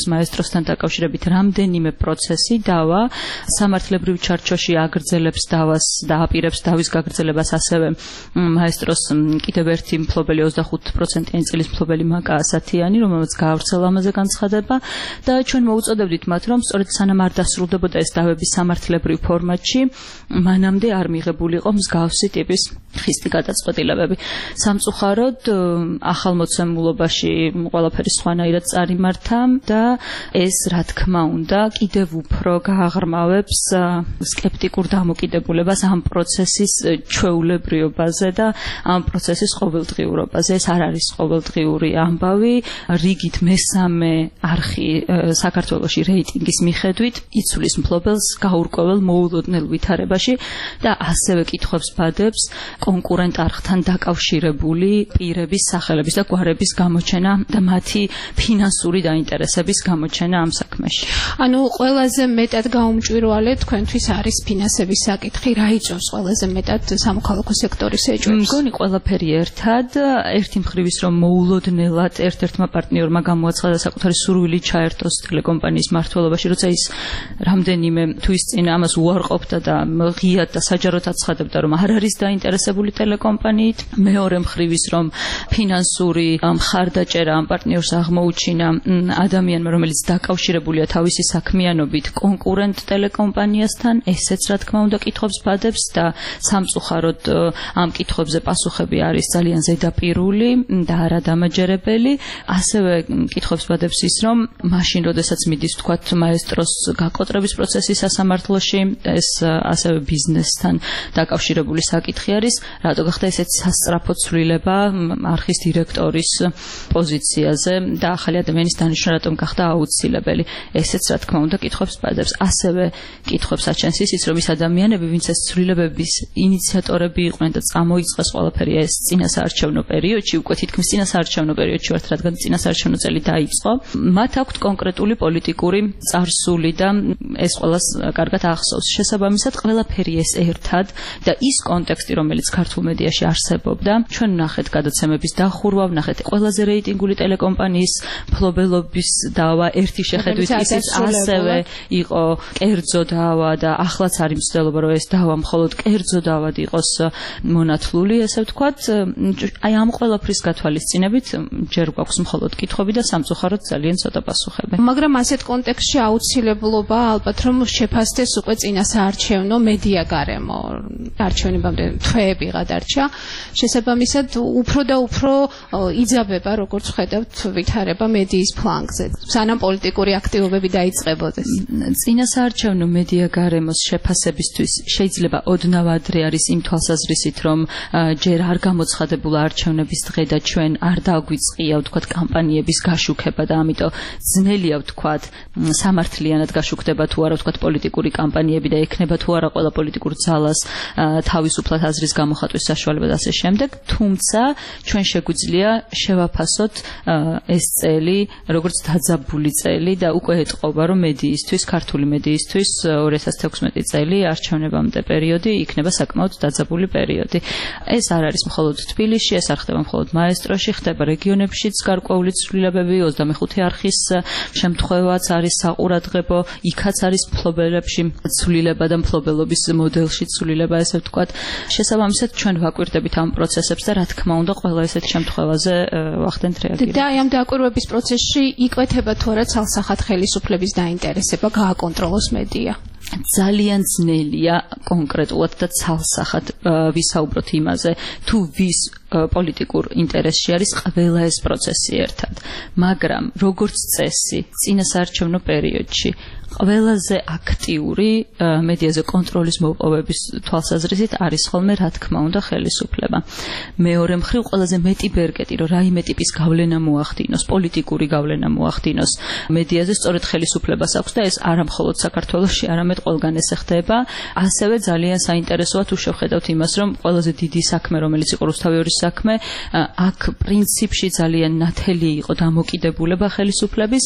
მაესტროსთან დაკავშირებით რამდენიმე პროცესი დავა სამართლებრივ ჩარჩოში აგრძელებს დავას და აპირებს დავის გაგრძელებას ასევე მაესტროს კიდევ ერთი მფლობელი 25%-იანი წილის მფლობელი მაკა ასათიანი, რომელმაც გაავრცელა ამაზე განცხადება და ჩვენ მოუწოდებდით მათ, რომ სწორედ სანამ არ დასრულდებოდა ეს დავები სამართლებრივ ფორმატში, მანამდე არ მიღებულიყო მსგავსი ტიპის ხისტი გადაწყვეტილებები. სამწუხაროდ ახალმოცემულობაში ყველაფერი სხვანაირად წარიმართა და ეს რა თქმა უნდა კიდევ უფრო გააღრმავებს სკეპტიკურ დამოკიდებულებას ამ პროცესის ჩვეულებრიობაზე და ამ პროცესის ყოველდღიურობაზე. ეს არ არის ყოველდღიური ამბავი. რიგით მესამე არხი საქართველოში რეიტინგის მიხედვით იცვლის მფლობელს გაურკვეველ მოულოდნელ ვითარებაში და ასევე კითხვებს ბადებს კონკურენტ არხთან დაკავშირებული პირების სახელების და გვარების გამოჩენა და მათი ფინანსური დაინტერესების გამოჩენა ამ საქმეში. ანუ ყველაზე მეტად გაუმჭვირვალე თქვენთვის არის ფინანსების საკითხი, რა იწვევს ყველაზე მეტად სამოქალაქო სექტორის ეჭვებს? მგონი ყველაფერი ერთად, ერთი მხრივ ის რომ მოულოდნელად ერთ-ერთმა პარტნიორმა გამოაცხადა საკუთარი სურვილი ჩაერთოს ტელეკომპანიის მმართველობაში, როცა ის რამდენიმე თვის წინ ამას უარყოფდა და ღიად და საჯაროდ აცხადებდა, რომ არ არის დაინტერესებული ტელეკომპანიით. მეორე მხრივ ის რომ ფინანსური მხარდაჭერა ამ პარტნიორს აღმოუჩინა ადამიანმა, რომელიც დაკავშირებულია თავისი საქმიანობით კონკურენტ ტელეკომპანიასთან, ესეც რა თქმა უნდა კითხვებს ბადებს და სამწუხაროდ ამ კითხვებზე პასუხები არის ძალიან ზედაპირული და არადამაჯერებელი. ასევე კითხვებს ბადებს ის რომ მაშინ როდესაც მიდის თქვათ მაესტროს გაკოტრების პროცესი სასამართლოში, ეს ასევე ბიზნესთან დაკავშირებული საკითხი არის, რატო გახდა ესეც სასწრაფო ცვლილება არხის დირექტორის პოზიციაზე და ახალი ადამიანის დანიშვნა რატომ გახდა აუცილებელი. ესეც რა თქმა უნდა კითხვებს ბადებს. ასევე კითხვებს აჩენს ის რომ ის ადამიანები, ვინც ეს ცვლილებების ინიციატორები იყვნენ და წამოიწყეს ყველაფერი ეს წინასაარჩევნო პერიოდში, უკვე თითქმის წინასაარჩევნო პერიოდში ვართ, რადგან წინასაარჩევნო წელი დაიწყო, მათ აქვთ კონკრეტული პოლიტიკური წარსული და ეს ყველას კარგად ახსოვს. შესაბამისად, ყველაფერი ეს ერთად და ის კონტექსტი, რომელიც ქართულ მედიაში არსებობდა, ჩვენ ვნახეთ გადაცემების დახურვა, ვნახეთ ყველაზე რეიტინგული ტელეკომპანიის მფლობელობის დავა, ერთი შეხედვით ისიც ასევე იყო კერძო დავა და ახლაც არის მცდელობა, რომ ეს დავა მხოლოდ კერძო დავად იყოს მონათლული, ესე ვთქვათ. აი ამ ყველაფრის გათვალისწინებით ჯერ გვაქვს მხოლოდ კითხვები და სამწუხაროდ ძალიან ცოტა პასუხები. მაგრამ ასეთ კონტექსტში აუცილებლობა ალბათ რომ შეფასდეს უკვე წინასაარჩევნო მედია გარემო. არჩევნებამდე თვეები გადარჩა. შესაბამისად უფრო და უფრო იძაბება, როგორც ხედავთ, ვითარება მედიის ფლანგზე. სანამ პოლიტიკური აქტივობები დაიწყებოდეს. წინასაარჩევნო მედია გარემოს შეფასებისთვის შეიძლება ოდნავ ადრე არის იმ თვალსაზრისით, რომ ჯერ არ გამოცხადებულა არჩევნების დღე და ჩვენ არ დაგვიწყია, ვთქვათ, კამპანიების გაშუქება და ამიტომ ძნელია, ვთქვათ, სამართლიანად გაშუქდება თუ არა, ვთქვათ, პოლიტიკური კამპანიები და ექნება თუ არა ყველა პოლიტიკურ ძალას თავისუფლად აზრის გამოხატვის საშუალება და ასე შემდეგ. თუმცა ჩვენ შეგვიძლია შევაფასოთ ეს წელი როგორც დაძაბული წელი და უკვე ეტყობა, რომ მედიისთვის, ქართული მედიისთვის 2016 წელი არჩევნებამდე პერიოდი იქნება საკმაოდ დაძაბული პერიოდი. ეს არ არის მხოლოდ თბილისში, ეს არ ხდება მხოლოდ მაესტროში, ხდება რეგიონებშიც გარკვეული ცვლილებები, 25 არხის შემთხვევაც არის საყურადღებო, იქაც არის მფლობელებში ცვლილება და მფლობელობის მოდელში ცვლილება, ესე ვთქვათ. შესაბამისად, ჩვენ ვაკვირდებით ამ პროცესებს და რა თქმა უნდა, ყველა ესეთ შემთხვევაზე ვახდენთ რეაგირება. და აი ამ დაკვირვების პროცესში იკვეთება თუ არა ცალსახად ხელისუფლების დაინტერესება გააკონტროლოს მედია? ძალიან ძნელია კონკრეტულად და ცალსახად ვისაუბროთ იმაზე, თუ ვის პოლიტიკურ ინტერესში არის ყველა ეს პროცესი ერთად. მაგრამ როგორც წესი, წინასაარჩევნო პერიოდში ყველაზე აქტიური მედიაზე კონტროლის მოპოვების თვალსაზრისით არის ხოლმე რა თქმა უნდა ხელისუფლება. მეორე მხრივ ყველაზე მეტი ბერკეტი, რომ რაიმე ტიპის გავლენა მოახდინოს, პოლიტიკური გავლენა მოახდინოს მედიაზე, სწორედ ხელისუფლებას აქვს და ეს არა მხოლოდ საქართველოში, არამედ ყველგან ესე ხდება. ასევე ძალიან საინტერესოა თუ შევხედავთ იმას, რომ ყველაზე დიდი საქმე, რომელიც იყო რუსთავიორის საქმე, აქ პრინციპში ძალიან ნათელი იყო დამოკიდებულება ხელისუფლების.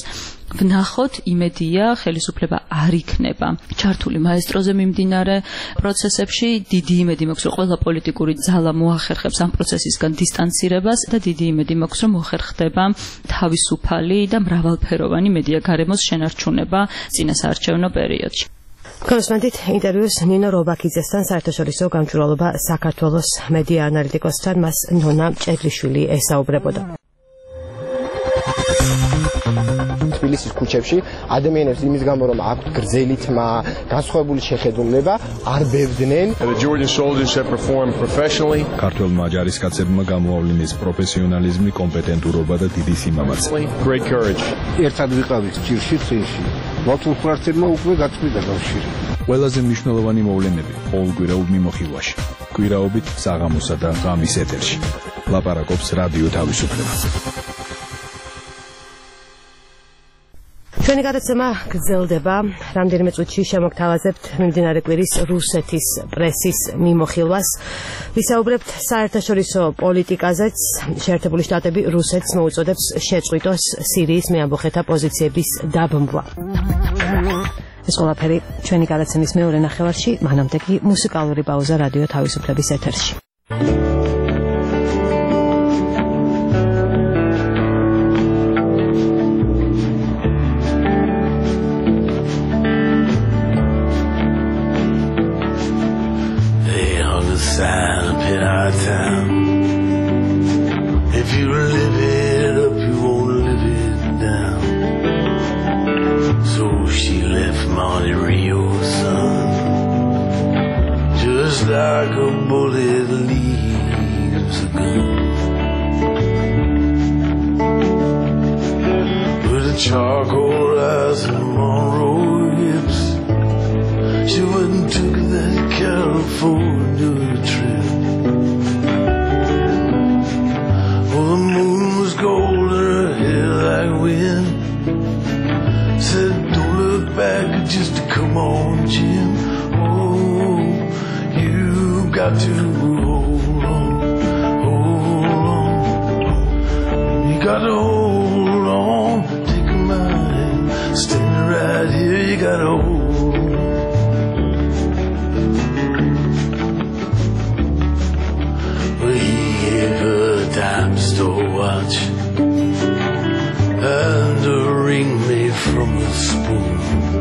ვნახოთ იმედია ხელისუფლება არ იქნება ჩართული მაესტროზე მიმდინარე პროცესებში დიდი იმედი მაქვს რომ ყველა პოლიტიკური ძალა მოახერხებს ამ პროცესისგან დისტანცირებას და დიდი იმედი მაქვს რომ მოხერხდება თავისუფალი და მრავალფეროვანი მედია გარემოს შენარჩუნება წინასაარჩევნო პერიოდში. Konsultantit intervjus Nino Robakidzesan საერთაშორისო გამჭვირვალობა საქართველოს მედია ანალიტიკოსთან მას ნონა ჭედლიშვილი ესაუბრებოდა. თბილისის ქუჩებში ადამიანებს იმის გამო რომ აქვთ გრძელი თმა, განსხვავებული შეხედულება, არ ბევდნენ. The Georgian soldiers have performed professionally. ქართველმა ჯარისკაცებმა გამოავლინეს პროფესიონალიზმი, კომპეტენტურობა და დიდი სიმამაცე. Great courage. ერთად ვიყავით ჭირში წინში. მათულხარცებმა უკვე გაწყვიტა კავშირი. ყველაზე მნიშვნელოვანი მოვლენები ყოველკვირეულ მიმოხილვაში. კვირაობით საღამოსა და ღამის ეთერში. ლაპარაკობს რადიო თავისუფლება. ჩვენი გადაცემა გრძელდება. რამდენიმე წუთში შემოგთავაზებთ მიმდინარე კვირის რუსეთის პრესის მიმოხილვას. ვისაუბრებთ საერთაშორისო პოლიტიკაზეც. შეერთებული შტატები რუსეთს მოუწოდებს შეწყვიტოს სირიის მეამბოხეთა პოზიციების დაბმვა. ეს ყველაფერი ჩვენი გადაცემის მეორე ნახევარში, მანამდე კი მუსიკალური პაუზა რადიო თავისუფლების ეთერში. If you live it up, you won't live it down. So she left Monte Rio, son, just like a bullet leaves a gun. With a charcoal eyes and Monroe hips, she went and took that California trip. The moon was gold and her hair like wind. Said, don't look back, just come on, Jim. Oh, you got to hold on, hold on. You got to hold on, take my hand, standing right here, you got to hold on. Well, he gave her dime store watch and a ring made from a spoon.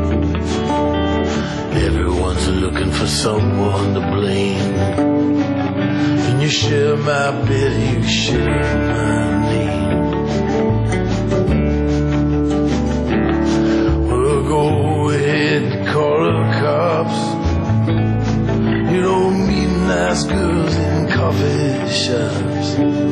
Everyone's looking for someone to blame. And you share my bed, you share my name. Well, go ahead and call the cops. You don't meet nice girls in coffee shops.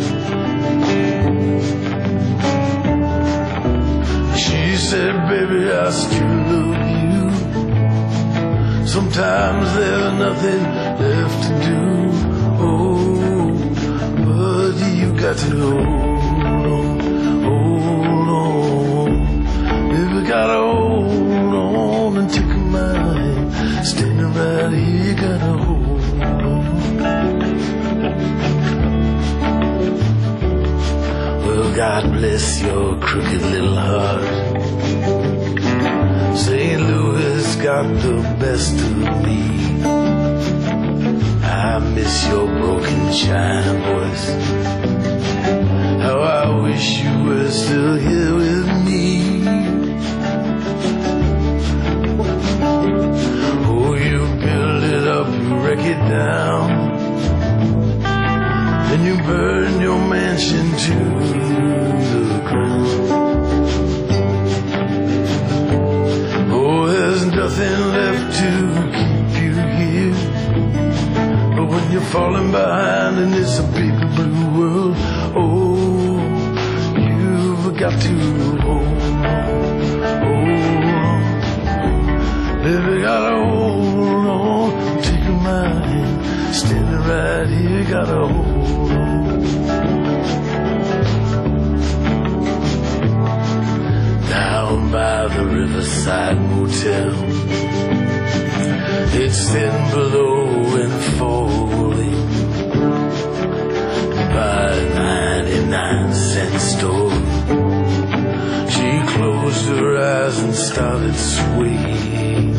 She said, baby, I still love you. Sometimes there's nothing left to do. Oh, but you got to hold on, hold on. Baby, gotta hold on and take my hand. Standing right here, you gotta hold on. Well, God bless your crooked little heart. St. Louis got the best of me. I miss your broken china voice. How I wish you were still here with me. Oh, you build it up, you wreck it down. Then you burn your mansion to the ground. Oh, there's nothing left to keep you here. But when you're falling behind and it's a big blue world, oh, you've got to hold on, hold on. Baby, gotta hold on, take my hand, standing right here, gotta hold on. Down by the Riverside Motel, it's thin below and falling. By a 99-cent store, she closed her solid suede.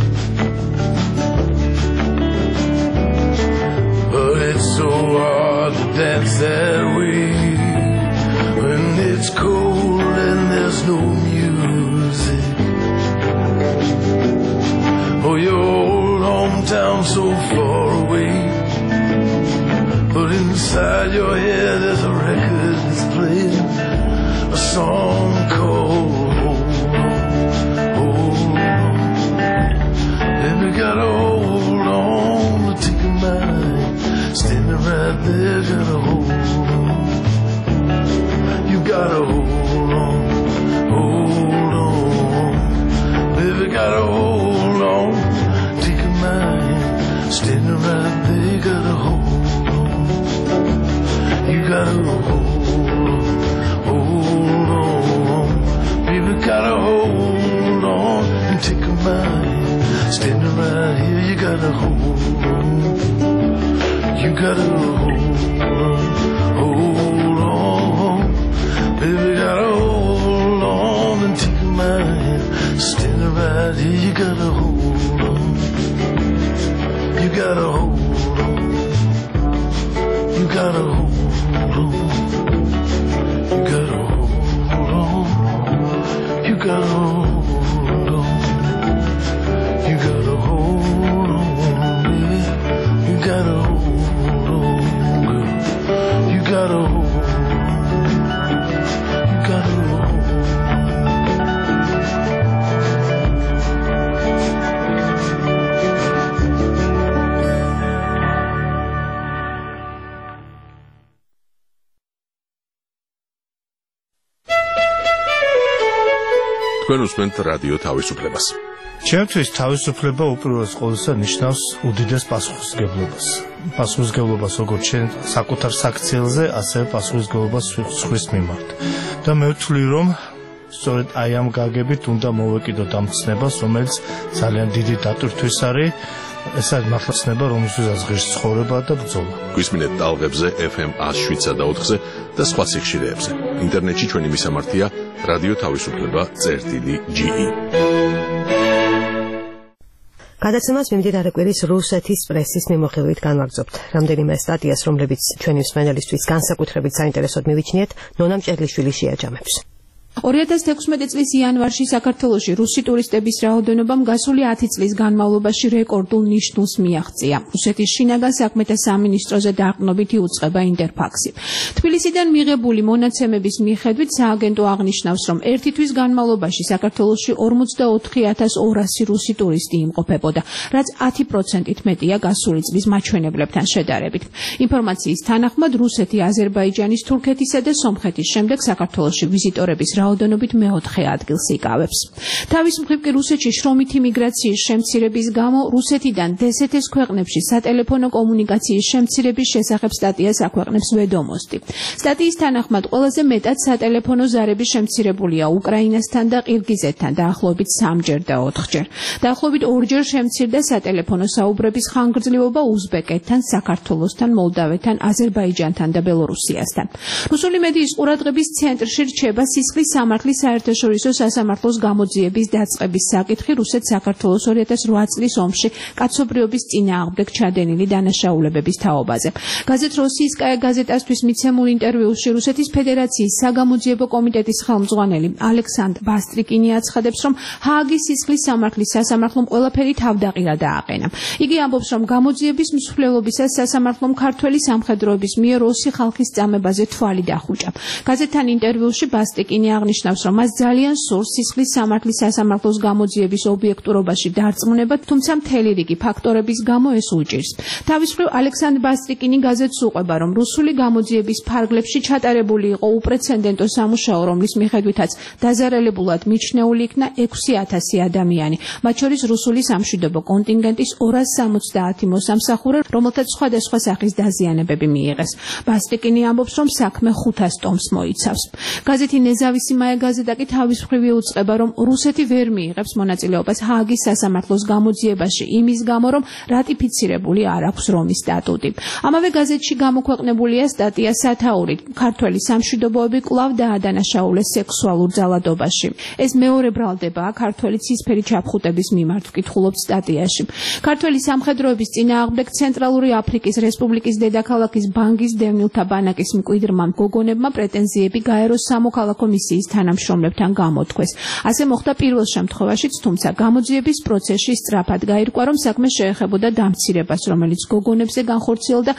But it's so hard to dance that way when it's cold and there's no music. Oh, your old hometown so far away, but inside your head there's a record that's playing a song called Hold On, Hold On. Baby, gotta hold on to take a mind, standing right there, gotta hold on. You gotta hold on, hold on. Baby, gotta hold on, take a mind, standing right there, gotta hold on. You gotta hold on, baby, gotta hold on and take a mind, standing right here, you gotta hold on. You gotta hold on, baby, gotta hold on and take a mind, standing right here, you gotta hold on. You gotta hold on, you gotta hold on, you gotta hold on, you gotta hold on, you gotta hold on, baby, you gotta hold on, girl, you gotta hold on, you gotta hold on. თქვენ უსმენთ რადიო თავისუფლებას. ჩემთვის თავისუფლება უპირველეს ყოვლისა ნიშნავს უდიდეს პასუხისმგებლობას. პასუხისმგებლობას როგორც ჩვენ საკუთარ საქციელზე, ასევე პასუხისმგებლობას სხვის მიმართ. და მე ვთვლი, რომ სწორედ აი ამ გაგებით უნდა მოვეკიდოთ ამ ცნებას, რომელიც ძალიან დიდი დატვირთვის არის. ეს არის მართლა ცნება, რომელსაც ღირს ცხოვრება და ბრძოლა. გვისმინეთ ტალღებზე FM 107.4-ზე და სხვა სიხშირეებზე. ინტერნეტში ჩვენი მისამართია რადიო თავისუფლება.ge. გადაცემას მიმდინარე კვირის რუსეთის პრესის მიმოხილვით განვაგრძობთ. რამდენიმე სტატიას, რომლებიც ჩვენი მსმენელისთვის განსაკუთრებით საინტერესოდ მივიჩნიეთ, ნონა მჭერლიშვილი შეაჯამებს. 2016 წლის იანვარში საქართველოში რუსი ტურისტების რაოდენობამ გასული 10 წლის განმავლობაში რეკორდულ ნიშნულს მიაღწია. რუსეთის შინაგან საქმეთა სამინისტროზე დაყრდნობითი უწყება ინტერფაქსი. თბილისიდან მიღებული მონაცემების მიხედვით სააგენტო აღნიშნავს, რომ ერთი თვის განმავლობაში საქართველოში 44200 რუსი ტურისტი იმყოფებოდა, რაც 10%-ით მეტია გასული წლის მაჩვენებლებთან შედარებით. ინფორმაციის თანახმად, რუსეთი, აზერბაიჯანის, თურქეთისა და სომხეთის შემდეგ საქართველოში ვიზიტორების რაოდენობით მეოთხე ადგილს იკავებს. თავის მხრივ კი რუსეთში შრომითი მიგრაციის შემცირების გამო რუსეთიდან დსთ-ს ქვეყნებში სატელეფონო კომუნიკაციის შემცირების შესახებ სტატიას აქვეყნებს ვედომოსტი. სტატიის თანახმად ყველაზე მეტად სატელეფონო ზარები შემცირებულია უკრაინასთან და ყირგიზეთთან დაახლოებით 3-ჯერ და 4-ჯერ. დაახლოებით 2-ჯერ შემცირდა სატელეფონო საუბრების ხანგრძლივობა უზბეკეთთან, საქართველოსთან, მოლდავეთთან, აზერბაიჯანთან და ბელორუსიასთან. რუსული მედიის ყურადღების ცენტრში რჩება სისხლის სამართლის საერთაშორისო სასამართლოს გამოძიების დაწყების საკითხი რუსეთ-საქართველოს 2008 წლის ომში კაცობრიობის წინააღმდეგ ჩადენილი დანაშაულებების თაობაზე. გაზეთ როსიისკაია გაზეტასთვის მიცემულ ინტერვიუში რუსეთის ფედერაციის საგამოძიებო კომიტეტის ხელმძღვანელი ალექსანდრ ბასტრიკინი აცხადებს, რომ ჰააგის სისხლის სამართლის სასამართლომ ყველაფერი თავდაყირა დააყენა. იგი ამბობს, რომ გამოძიების მსვლელობისას სასამართლომ ქართველი სამხედროების მიერ რუსი ხალხის წამებაზე თვალი დახუჭა. გაზეთთან ინტერვიუში ბასტრიკინი აღნიშნავს, რომ მას ძალიან სურს სისხლის სამართლის სასამართლოს გამოძიების ობიექტურობაში დარწმუნება, თუმცა მთელი რიგი ფაქტორების გამო ეს უჭირს. თავის მხრივ ალექსანდრ ბასტრიკინი გაზეთს უყვება, რომ რუსული გამოძიების ფარგლებში ჩატარებული იყო უპრეცედენტო სამუშაო, რომლის მიხედვითაც დაზარალებულად მიჩნეული იქნა 6000 ადამიანი, მათ შორის რუსული სამშვიდობო კონტინგენტის 270 მოსამსახურე, რომელთაც სხვადასხვა სახის დაზიანებები მიიღეს. ბასტრიკინი ამბობს, რომ საქმე 500 ტომს მოიცავს. გაზეთი ნეზავისი BBC მაია გაზეტა კი თავის მხრივ უწყება, რომ რუსეთი ვერ მიიღებს მონაწილეობას ჰააგის სასამართლოს გამოძიებაში იმის გამო, რომ რატიფიცირებული არ აქვს რომის სტატუტი. ამავე გაზეთში გამოქვეყნებულია სტატია სათაურით ქართველი სამშვიდობოები კვლავ დაადანაშაულეს სექსუალურ ძალადობაში. ეს მეორე ბრალდებაა ქართველი ცისფერი ჩაფხუტების მიმართ, ვკითხულობთ სტატიაში. ქართველი სამხედროების წინააღმდეგ ცენტრალური აფრიკის რესპუბლიკის დედაქალაქის ბანგის დევნილთა ბანაკის მკვიდრმა გოგონებმა პრეტენზიები გაეროს სამოქალაქო მისიის თანამშრომლებთან გამოთქვეს. ასე მოხდა პირველ შემთხვევაშიც, თუმცა გამოძიების პროცესში სწრაფად გაირკვა, რომ საქმე შეეხებოდა დამცირებას, რომელიც გოგონებზე განხორციელდა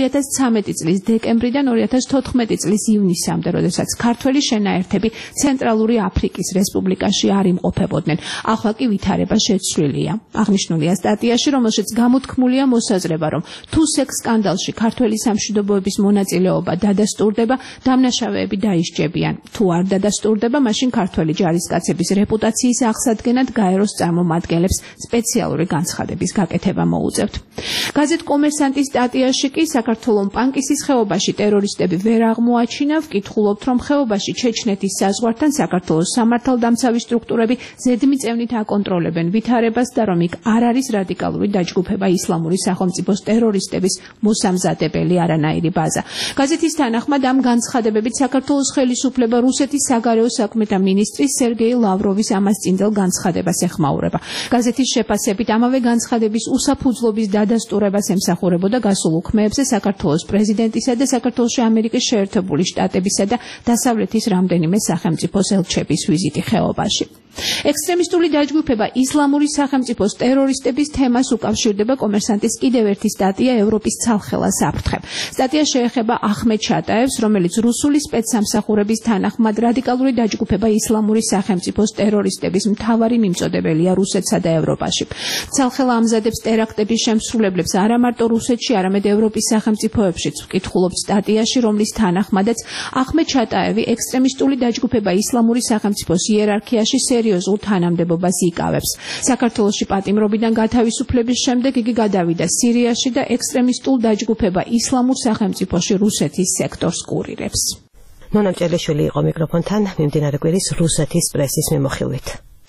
2013 წლის დეკემბრიდან 2014 წლის ივნისამდე, როდესაც ქართველი შენაერთები ცენტრალური აფრიკის რესპუბლიკაში არ იმყოფებოდნენ. ახლა კი ვითარება შეცვლილია. აღნიშნულია სტატიაში, რომელშიც გამოთქმულია მოსაზრება, რომ თუ სექს სკანდალში ქართველი სამშვიდობოების მონაწილეობა დადასტურდება, დამნაშავეები დაისჯებიან. თუ არ დადასტურდება, მაშინ ქართველი ჯარისკაცების რეპუტაციის აღსადგენად გაეროს წარმომადგენლებს სპეციალური განცხადების გაკეთება მოუწევთ. გაზეთ კომერსანტის სტატიაში კი საქართველოს პანკისის ხეობაში ტერორისტები ვერ აღმოაჩინა, ვკითხულობთ, რომ ხეობაში ჩეჩნეთის საზღვართან საქართველოს სამართალდამცავი სტრუქტურები ზედმიწევნით აკონტროლებენ ვითარებას და რომ იქ არ არის რადიკალური დაჯგუფება ისლამური სახელმწიფოს ტერორისტების მოსამზადებელი არანაირი ბაზა. გაზეთის თანახმად ამ განცხადებებით საქართველოს ხელისუფლება რუსეთის საგარეო საქმეთა მინისტრის სერგეი ლავროვის ამასწინდელ განცხადებას ეხმაურება. გაზეთის შეფასებით ამავე განცხადების უსაფუძვლობის დადასტურებას ემსახურებოდა გასულ უქმეებზე საქართველოს პრეზიდენტისა და საქართველოში ამერიკის შეერთებული შტატებისა და დასავლეთის რამდენიმე სახელმწიფოს ელჩების ვიზიტი ხეობაში. ექსტრემისტული დაჯგუფება ისლამური სახელმწიფოს ტერორისტების თემას უკავშირდება კომერსანტის კიდევ ერთი სტატია ევროპის ცალხელა საფრთხე. სტატია შეეხება ახმედ ჩატაევს, რომელიც რუსული სპეცსამსახურების თანახმად რადიკალური დაჯგუფება ისლამური სახელმწიფოს ტერორისტების მთავარი მიმწოდებელია რუსეთსა და ევროპაში. ცალხელა ამზადებს ტერაქტების შემსრულებლებს არა მარტო რუსეთში, არამედ ევროპის სახელმწიფოებშიც, ვკითხულობთ სტატიაში, რომლის თანახმადაც ახმედ ჩატაევი ექსტრემისტული დაჯგუფება ისლამური სახელმწიფოს იერარქიაში სერიოზულ თანამდებობას იკავებს. საქართველოში პატიმრობიდან გათავისუფლების შემდეგ იგი გადავიდა სირიაში და ექსტრემისტულ დაჯგუფება ისლამურ სახელმწიფოში რუსეთის სექტორს კურირებს. ნონა მჭერლიშვილი იყო მიკროფონთან მიმდინარე კვირის რუსეთის პრესის მიმოხილვით.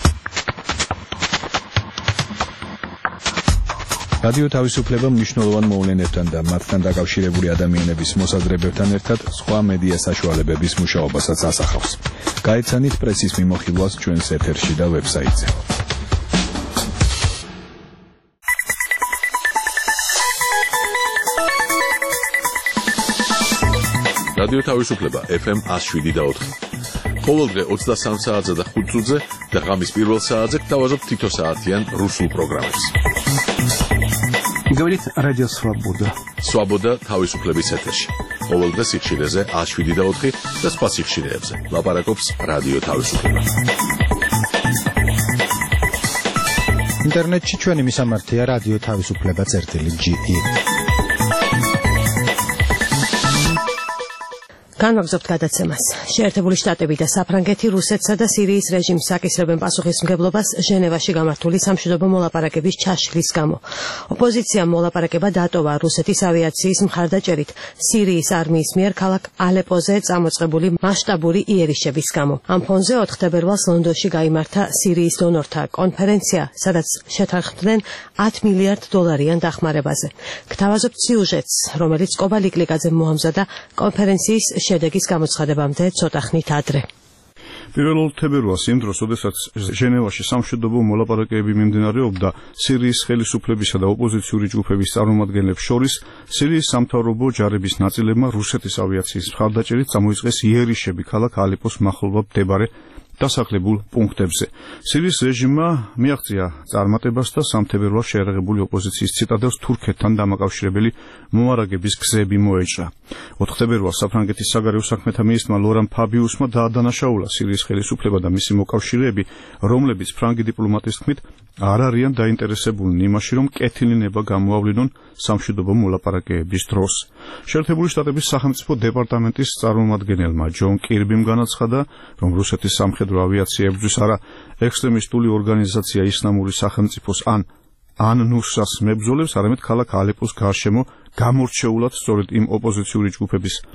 რადიო თავისუფლება მნიშვნელოვან მოვლენებთან და მათთან დაკავშირებული ადამიანების მოსაზრებებთან ერთად სხვა მედია საშუალებების მუშაობასაც ასახავს. გაეცანით პრესის მიმოხილვას ჩვენს ეთერში და ვებსაიტზე. რადიო თავისუფლება FM 107.4. ყოველდღე 23 საათზე და 5 წუთზე და ღამის პირველ საათზე გთავაზობთ თითო საათიან რუსულ პროგრამებს. Говорит Радио Свобода. Свобода თავისუფლების ეთერში. ყოველდღე სიხშირეზე 107.4 და სხვა სიხშირეებზე. ლაპარაკობს რადიო თავისუფლება. ინტერნეტში ჩვენი მისამართია რადიო თავისუფლება.ge. განვაგრძობთ გადაცემას. შეერთებული შტატები და საფრანგეთი რუსეთსა და სირიის რეჟიმს აკისრებენ პასუხისმგებლობას ჟენევაში გამართული სამშვიდობო მოლაპარაკების ჩაშლის გამო. ოპოზიციამ მოლაპარაკება დატოვა რუსეთის ავიაციის მხარდაჭერით სირიის არმიის მიერ ქალაქ ალეპოზე წამოწყებული მასშტაბური იერიშების გამო. ამ ფონზე 4 თებერვალს ლონდონში გაიმართა სირიის დონორთა კონფერენცია, სადაც შეთანხმდნენ $10 მილიარდიან დახმარებაზე. გთავაზობთ სიუჟეტს, რომელიც კობა ლიკლიკაძემ მოამზადა კონფერენციის შედეგის გამოცხადებამდე ცოტა ხნით ადრე. პირველ თებერვალს იმ დროს, როდესაც ჟენევაში სამშვიდობო მოლაპარაკებები მიმდინარეობდა სირიის ხელისუფლებისა და ოპოზიციური ჯგუფების წარმომადგენლებს შორის, სირიის სამთავრობო ჯარების ნაწილებმა რუსეთის ავიაციის მხარდაჭერით წამოიწყეს იერიშები ქალაქ ალეპოს მახლობლად მდებარე დასახლებულ პუნქტებზე. სირიის რეჟიმმა მიაღწია წარმატებას და 3 თებერვალს შეერაღებული ოპოზიციის ციტადელს თურქეთთან დამაკავშირებელი მომარაგების გზები მოეჭრა. 4 თებერვალს საფრანგეთის საგარეო საქმეთა მინისტრმა ლორან ფაბიუსმა დაადანაშაულა სირიის ხელისუფლება და მისი მოკავშირეები, რომლებიც ფრანგი დიპლომატის თქმით არ არიან დაინტერესებულნი იმაში, რომ კეთილინება გამოავლინონ სამშვიდობო მოლაპარაკებების დროს. შეერთებული შტატების სახელმწიფო დეპარტამენტის წარმომადგენელმა ჯონ კირბიმ განაცხადა, რომ რუსეთის სამხედრო ავიაცია ებრძვის არა ექსტრემისტული ორგანიზაცია ისლამური სახელმწიფოს ან ნუსრას მებრძოლებს, არამედ ქალაქ ალეპოს გარშემო გამორჩეულად სწორედ იმ ოპოზიციური ჯგუფების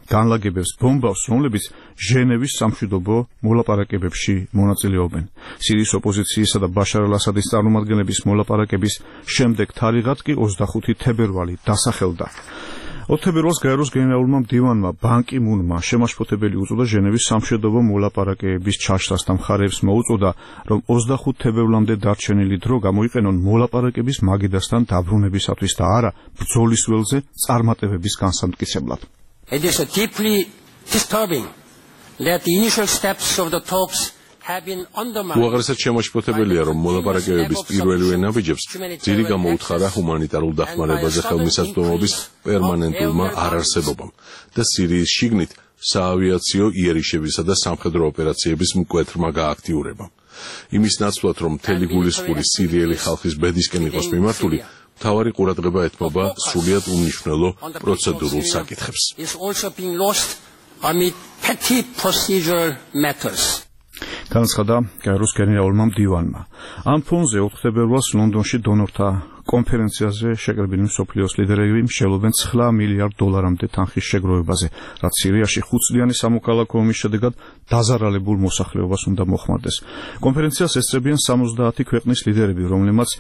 განლაგებებს ბომბავს, რომლებიც ჟენევის სამშვიდობო მოლაპარაკებებში მონაწილეობენ. სირიის ოპოზიციისა და ბაშარ ალ-ასადის წარმომადგენლების მოლაპარაკების შემდეგ თარიღად კი 25 თებერვალი დასახელდა. 20 თებერვალს გაეროს გენერალურმა მდივანმა ბან კი მუნმა შემაშფოთებელი უწოდა ჟენევის სამშვიდობო მოლაპარაკებების ჩაშლას და მხარეებს მოუწოდა, რომ 25 თებერვლამდე დარჩენილი დრო გამოიყენონ მოლაპარაკების მაგიდასთან დაბრუნებისათვის და არა ბრძოლის ველზე წარმატებების განსამტკიცებლად. It is deeply disturbing that the initial steps of the talks have been undermined. უაღრესად შემაშფოთებელია, რომ მოლაპარაკებების პირველივე ნაბიჯებს ძირი გამოუთხარა ჰუმანიტარულ დახმარებაზე ხელმისაწვდომობის პერმანენტულმა არარსებობამ და სირიის შიგნით საავიაციო იერიშებისა და სამხედრო ოპერაციების მკვეთრმა გააქტიურებამ. იმის ნაცვლად, რომ მთელი გულისხმური სირიელი ხალხის ბედისკენ იყოს მიმართული, მთავარი ყურადღება ეთმობა სრულიად უმნიშვნელო პროცედურულ საკითხებს. Is also being lost amid petty procedural matters. განაცხადა გაეროს გენერალურმა მდივანმა. ამ ფონზე 4 თებერვალს ლონდონში დონორთა კონფერენციაზე შეკრებილი მსოფლიოს ლიდერები მსჯელობენ $9 მილიარდამდე თანხის შეგროვებაზე, რაც სირიაში 5-წლიანი სამოქალაქო ომის შედეგად დაზარალებულ მოსახლეობას უნდა მოხმარდეს. კონფერენციას ესწრებიან 70 ქვეყნის ლიდერები, რომლებმაც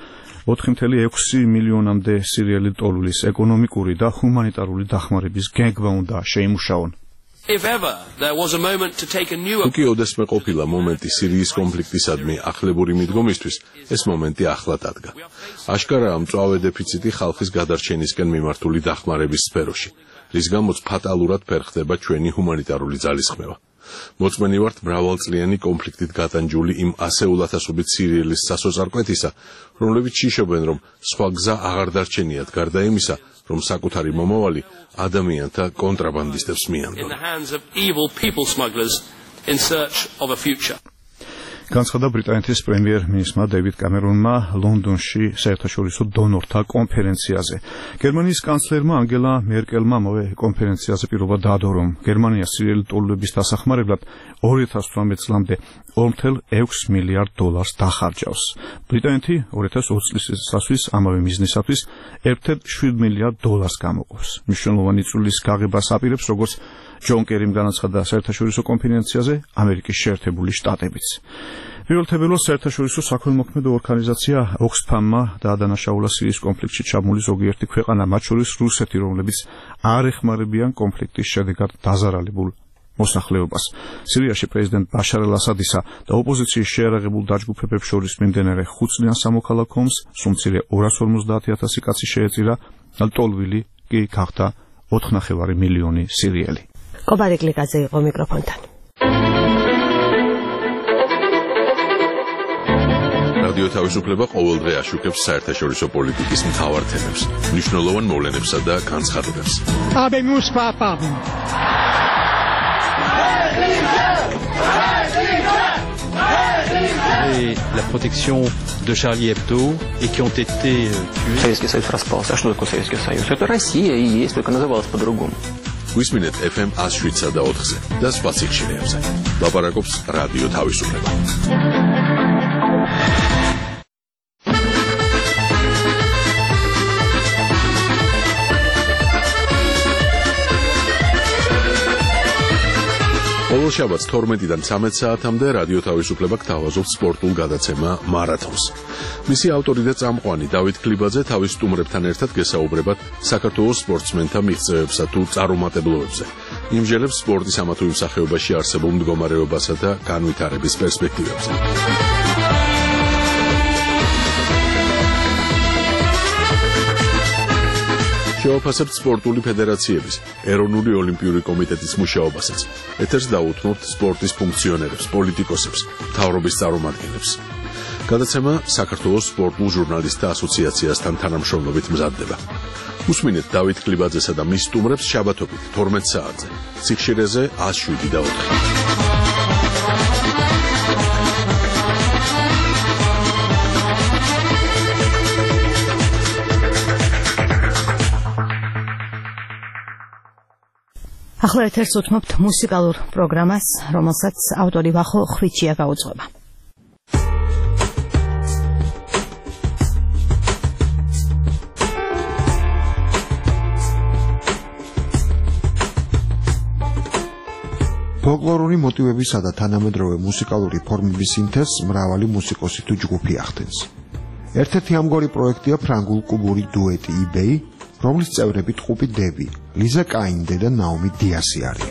4.6 მილიონამდე სირიელი ტოლულის ეკონომიკური და ჰუმანიტარული დახმარების გეგმა უნდა შეიმუშაონ. If ever there was a moment to take a new Თუკი ოდესმე ყოფილა მომენტი სირიის კონფლიქტისადმი ახლებური მიდგომისთვის, ეს მომენტი ახლა დადგა. აშკარაა მწვავე დეფიციტი ხალხის გადარჩენისკენ მიმართული დახმარების სფეროში, რის გამოც ფატალურად ფერხდება ჩვენი ჰუმანიტარული ძალისხმევა. მოწმენი ვართ მრავალწლიანი კონფლიქტით გატანჯული იმ ასეულათასობით სირიელის სასოწარკვეთისა, რომლებიც შიშობენ, რომ სხვა გზა აღარ დარჩენიათ გარდა იმისა, რომ საკუთარი მომავალი ადამიანთა კონტრაბანდისტებს მიანდონ. in the hands of evil people smugglers in search of a future. განაცხადა ბრიტანეთის პრემიერ-მინისტრმა დეივიდ კამერონმა ლონდონში საერთაშორისო დონორთა კონფერენციაზე. გერმანიის კანცლერმა ანგელა მერკელმა ამავე კონფერენციაზე პირობა დაადო, რომ გერმანია სირიელი ტოლების დასახმარებლად 2018 წლამდე $2.6 მილიარდ დახარჯავს. ბრიტანეთი 2020 წლისთვის ამავე მიზნისათვის $1.7 მილიარდ გამოყოფს. მნიშვნელოვანი წვლის გაღებას აპირებს, როგორც ჯონ კერიმ განაცხადა საერთაშორისო კონფერენციაზე ამერიკის შეერთებული შტატებიც. 1 თებერვალს საერთაშორისო საქველმოქმედო ორგანიზაცია ოქსფამ-მა დაადანაშაულა სირიის კონფლიქტში ჩაბმული ზოგიერთი ქვეყანა, მათ შორის რუსეთი, რომლებიც არ ეხმარებიან კონფლიქტის შედეგად დაზარალებულ მოსახლეობას. სირიაში პრეზიდენტ ბაშარ ალ-ასადისა და ოპოზიციის შეერაღებულ დაჯგუფებებს შორის მიმდინარე 5-წლიან სამოქალაქო ომს სულ 250,000 კაცი შეეწირა და ტოლვილი კი გახდა 4.5 მილიონი სირიელი. კობარი გლიკაძე იყო მიკროფონთან. რადიო თავისუფლება ყოველდღე აშუქებს საერთაშორისო პოლიტიკის მთავარ თემებს, მნიშვნელოვან მოვლენებსა და განცხადებებს. Et la protection de Charlie Hebdo et qui ont été tués. Советский Союз распался. А что такое Советский Союз? Это Россия и есть, только называлась по-другому. გვისმინეთ FM 107.4-ზე და სხვა სიხშირეებზე. ლაპარაკობს რადიო თავისუფლება. ყოველ შაბათს 12-დან 13 საათამდე რადიო თავისუფლება გთავაზობს სპორტულ გადაცემა მარათონს. მისი ავტორი და წამყვანი დავით ქლიბაძე თავის სტუმრებთან ერთად გესაუბრებათ საქართველოს სპორტსმენთა მიღწევებსა თუ წარუმატებლობებზე. იმსჯელებს სპორტის ამა თუ იმ სახეობაში არსებულ მდგომარეობასა და განვითარების პერსპექტივებზე. შევაფასებთ სპორტული ფედერაციების, ეროვნული ოლიმპიური კომიტეტის მუშაობასაც. ეთერს დაუთმობთ სპორტის ფუნქციონერებს, პოლიტიკოსებს, მთავრობის წარმომადგენლებს. გადაცემა საქართველოს სპორტულ ჟურნალისტთა ასოციაციასთან თანამშრომლობით მზადდება. უსმინეთ დავით ქლიბაძესა და მის სტუმრებს შაბათობით 12 საათზე. სიხშირეზე 107.4. ახლა ეთერს უთმობთ მუსიკალურ პროგრამას, რომელსაც ავტორი ვახო ხვიჩია გაუძღვება. ფოლკლორული მოტივებისა და თანამედროვე მუსიკალური ფორმების სინთეზს მრავალი მუსიკოსი თუ ჯგუფი ახდენს. ერთ-ერთი ამგვარი პროექტია ფრანგულ კუბური დუეტი eBay, რომლის წევრები ტყუპი დები, ლიზა კაინდე და ნაომი დიასი არიან.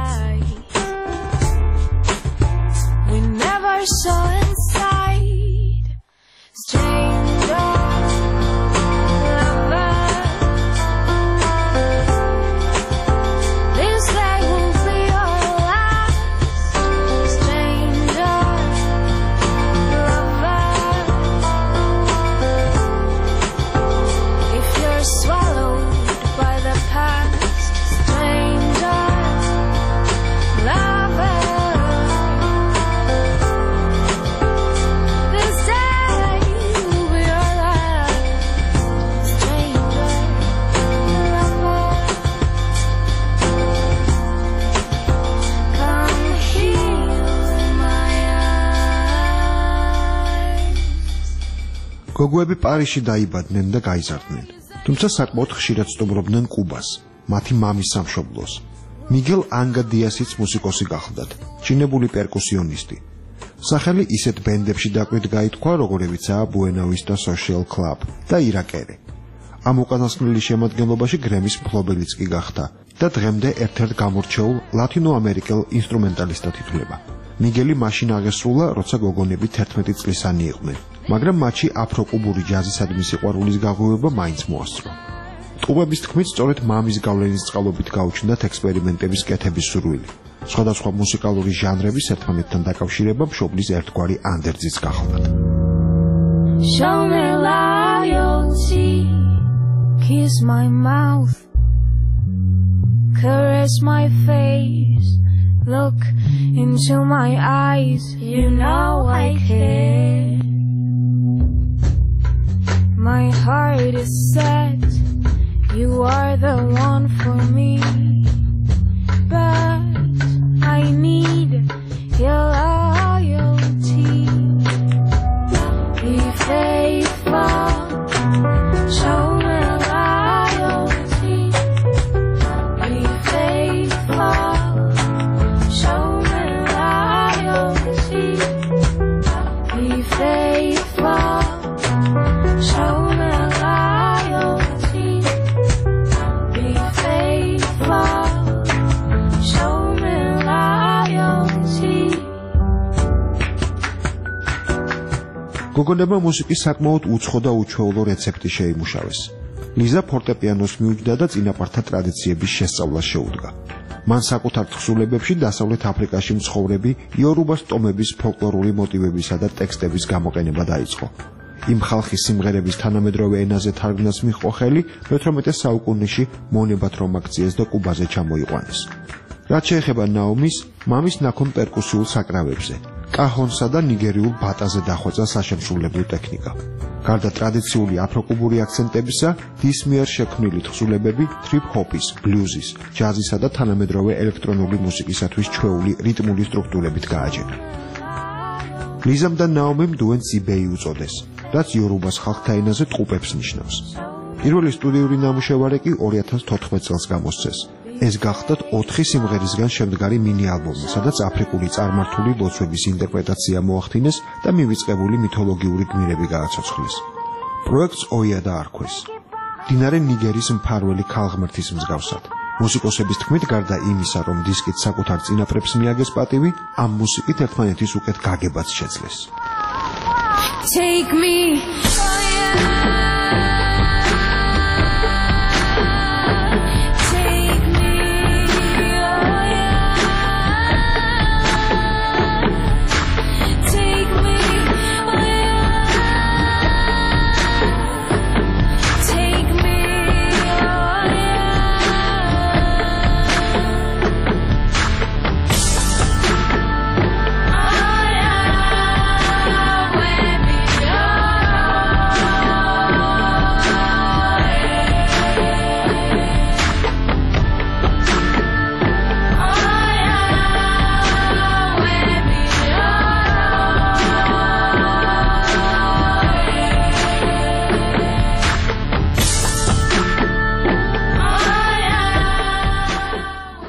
გოგოები პარიზში დაიბადნენ და გაიზარდნენ, თუმცა საკმაოდ ხშირად სტუმრობდნენ კუბას, მათი მამის სამშობლოს. მიგელ ანგა დიასიც მუსიკოსი გახლდათ, ჩინებული პერკუსიონისტი. სახელი ისეთ ბენდებში დაკვით გაითქვა, როგორებიცაა Buena Vista Social Club და ირაკერე. ამ უკანასკნელი შემადგენლობაში გრემის მფლობელიც კი გახდა და დღემდე ერთ-ერთ გამორჩეულ ლათინოამერიკელ ინსტრუმენტალისტად ითვლება. მიგელი მაშინ აღესრულა, როცა გოგონები 11 წლისანი იყვნენ, მაგრამ მათში აფროკუბური ჯაზისადმი სიყვარულის გაღვივება მაინც მოასწრო. ტყუპების თქმით, სწორედ მამის გავლენის წყალობით გაუჩნდათ ექსპერიმენტების კეთების სურვილი. სხვადასხვა მუსიკალური ჟანრების ერთმანეთთან დაკავშირება მშობლის ერთგვარი ანდერძის გახლდათ. Show me loyalty, kiss my mouth, caress my face, look into my eyes, you know I care. My heart is set, you are the one for me, but I need your loyalty. Be faithful, show me loyalty. Be faithful, show me loyalty. Be faithful, show me loyalty. Be faithful, show me loyalty. გოგონებმა მუსიკის საკმაოდ უცხო და უჩვეულო რეცეპტი შეიმუშავეს. ლიზა ფორტეპიანოს მიუჯდა და წინაპართა ტრადიციების შესწავლას შეუდგა. მან საკუთარ თხზულებებში დასავლეთ აფრიკაში მცხოვრები იორუბას ტომების ფოლკლორული მოტივებისა და ტექსტების გამოყენება დაიწყო. იმ ხალხის სიმღერების თანამედროვე ენაზე თარგმნას მიჰყო ხელი მე-18 საუკუნეში მონებათ რომ აქციეს და კუბაზე ჩამოიყვანეს. რაც შეეხება ნაომის, მამის ნაქონ პერკუსიულ საკრავებზე, კაჰონსა და ნიგერიულ ბატაზე დახვეწა საშემსრულებლო ტექნიკა. გარდა ტრადიციული აფროკუბური აქცენტებისა, დის მიერ შექმნილი თხზულებები თრიპ-ჰოპის, ბლუზის, ჯაზისა და თანამედროვე ელექტრონული მუსიკისათვის ჩვეული რიტმული სტრუქტურებით გააჯერა. ლიზამ და ნაომიმ დუეტს eBay უწოდეს, რაც იორუბას ხალხთა ენაზე ტყუპებს ნიშნავს. პირველი სტუდიური ნამუშევარი კი 2014 წელს გამოსცეს. ეს გახდათ 4 სიმღერისგან შემდგარი მინი-ალბომი, სადაც აფრიკული წარმართული ლოცვების ინტერპრეტაცია მოახდინეს და მივიწყებული მითოლოგიური გმირები გააცოცხლეს. პროექტს ოია დაარქვეს. დინარე ნიგერის მფარველი ქალღმერთის მსგავსად. მუსიკოსების თქმით, გარდა იმისა, რომ დისკით საკუთარ წინაპრებს მიაგეს პატივი, ამ მუსიკით ერთმანეთის უკეთ გაგებაც შეძლეს. Take me,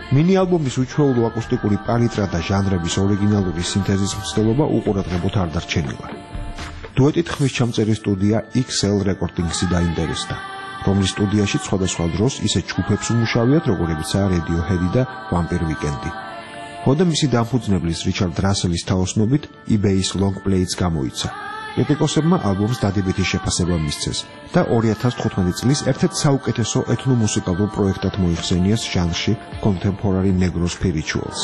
მინი-ალბომის უჩვეულო აკუსტიკური პალიტრა და ჟანრების ორიგინალური სინთეზის მცდელობა უყურადღებოდ არ დარჩენილა. დუეტით ხმის ჩამწერი სტუდია XL Recordings-ი დაინტერესდა, რომლის სტუდიაში სხვადასხვა დროს ისეთ ჯგუფებს უმუშავიათ, როგორებიცაა Radiohead და Vampire Weekend. ხოდა მისი დამფუძნებლის რიჩარდ რასელის თაოსნობით eBay-ის long play-ს გამოიცა. კრიტიკოსებმა ალბომს დადებითი შეფასება მისცეს და 2015 წლის ერთ-ერთ საუკეთესო ეთნომუსიკალურ პროექტად მოიხსენიეს ჟანრში contemporary negro spirituals.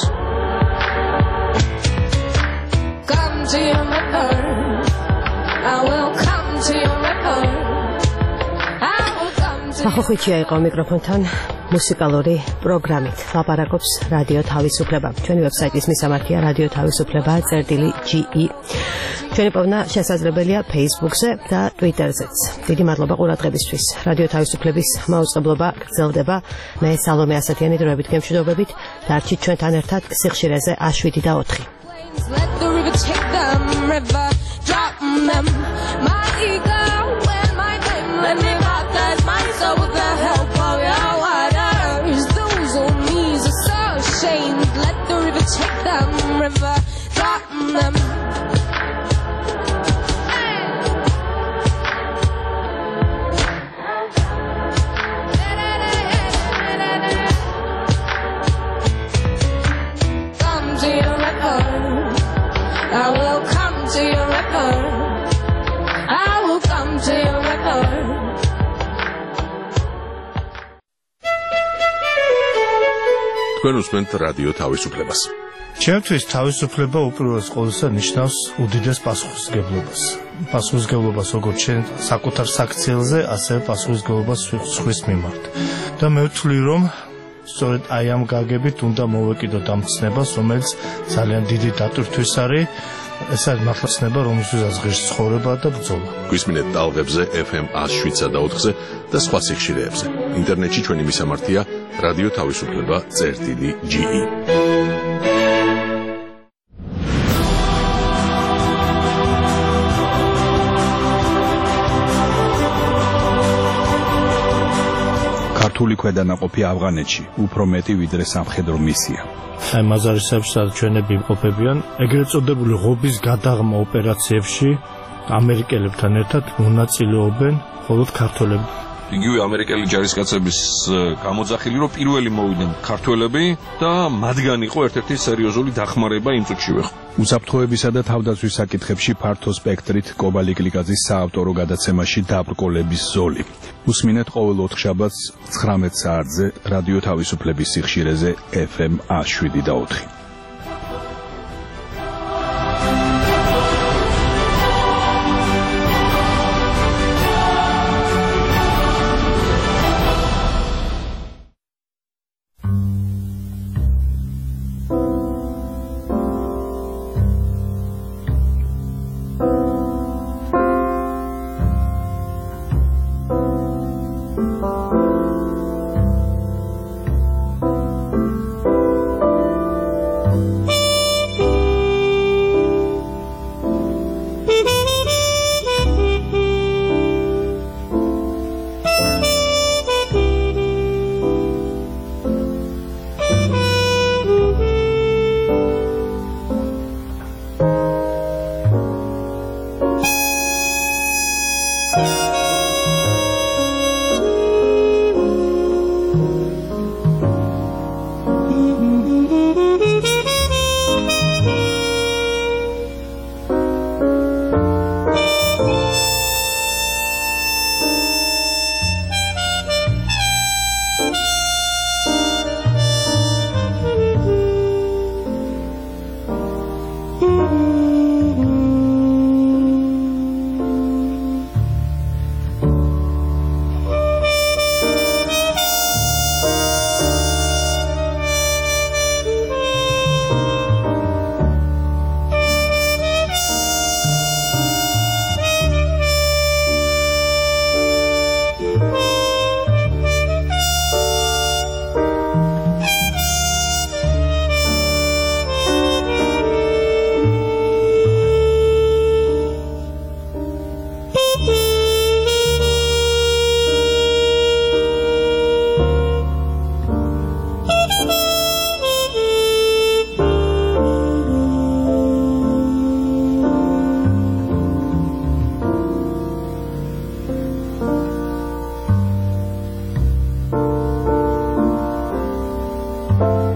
Come to your river, I will come to your river, I will come to ახოხიჩია იყო მიკროფონთან მუსიკალური პროგრამით. ლაპარაკობს რადიო თავისუფლება. ჩვენი ვებსაიტის მისამართია რადიო თავისუფლება.ge. ჩვენი პოვნა შესაძლებელია Facebook-ზე და Twitter-ზეც. დიდი მადლობა ყურადღებისთვის. რადიო თავისუფლების მაუწყებლობა გრძელდება. მე სალომე ასათიანი დროებით გემშვიდობებით. დარჩით ჩვენთან ერთად სიხშირეზე A7 და 4. let the river take them, river drop them. My ego and my name, let me baptize my soul with the help of your waters. Those on knees are so ashamed. Let the river take them, river drop them. Come to your river, I will come to your river, I will come to your river. თქვენ უსმენთ რადიო თავისუფლებას. ჩემთვის თავისუფლება უპირველეს ყოვლისა ნიშნავს უდიდეს პასუხისმგებლობას. პასუხისმგებლობას როგორც ჩვენ საკუთარ საქციელზე, ასევე პასუხისმგებლობას სხვის მიმართ. და მე ვთვლი, რომ სწორედ აი ამ გაგებით უნდა მოვეკიდოთ ამ ცნებას, რომელიც ძალიან დიდი დატვირთვის არის. ეს არის მართლა ცნება, რომელსაც ღირს ცხოვრება და ბრძოლა. გვისმინეთ ტალღებზე FM 107 და 4-ზე და სხვა სიხშირეებზე. ინტერნეტში ჩვენი მისამართია რადიო თავისუფლება.ge. ქართული ქვედანაყოფი ავღანეთში უფრო მეტი ვიდრე სამხედრო მისია. აი მაზარისებში ჩვენები იმყოფებიან ეგრეთ წოდებული ღობის გადაღმა ოპერაციებში ამერიკელებთან ერთად მონაწილეობენ მხოლოდ ქართველები. იგივე ამერიკელი ჯარისკაცების გამოძახილი, რომ პირველი მოვიდნენ ქართველები და მათგან იყო ერთ-ერთი სერიოზული დახმარება იმ წუთშივე. უსაფრთხოებისა და თავდაცვის საკითხებში ფართო სპექტრით კობალი კლიკაძის საავტორო გადაცემაში დაბრკოლების ზოლი. უსმინეთ ყოველ ოთხშაბათს 19 საათზე რადიო თავისუფლების სიხშირეზე FM 107 და 4.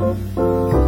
Thank you.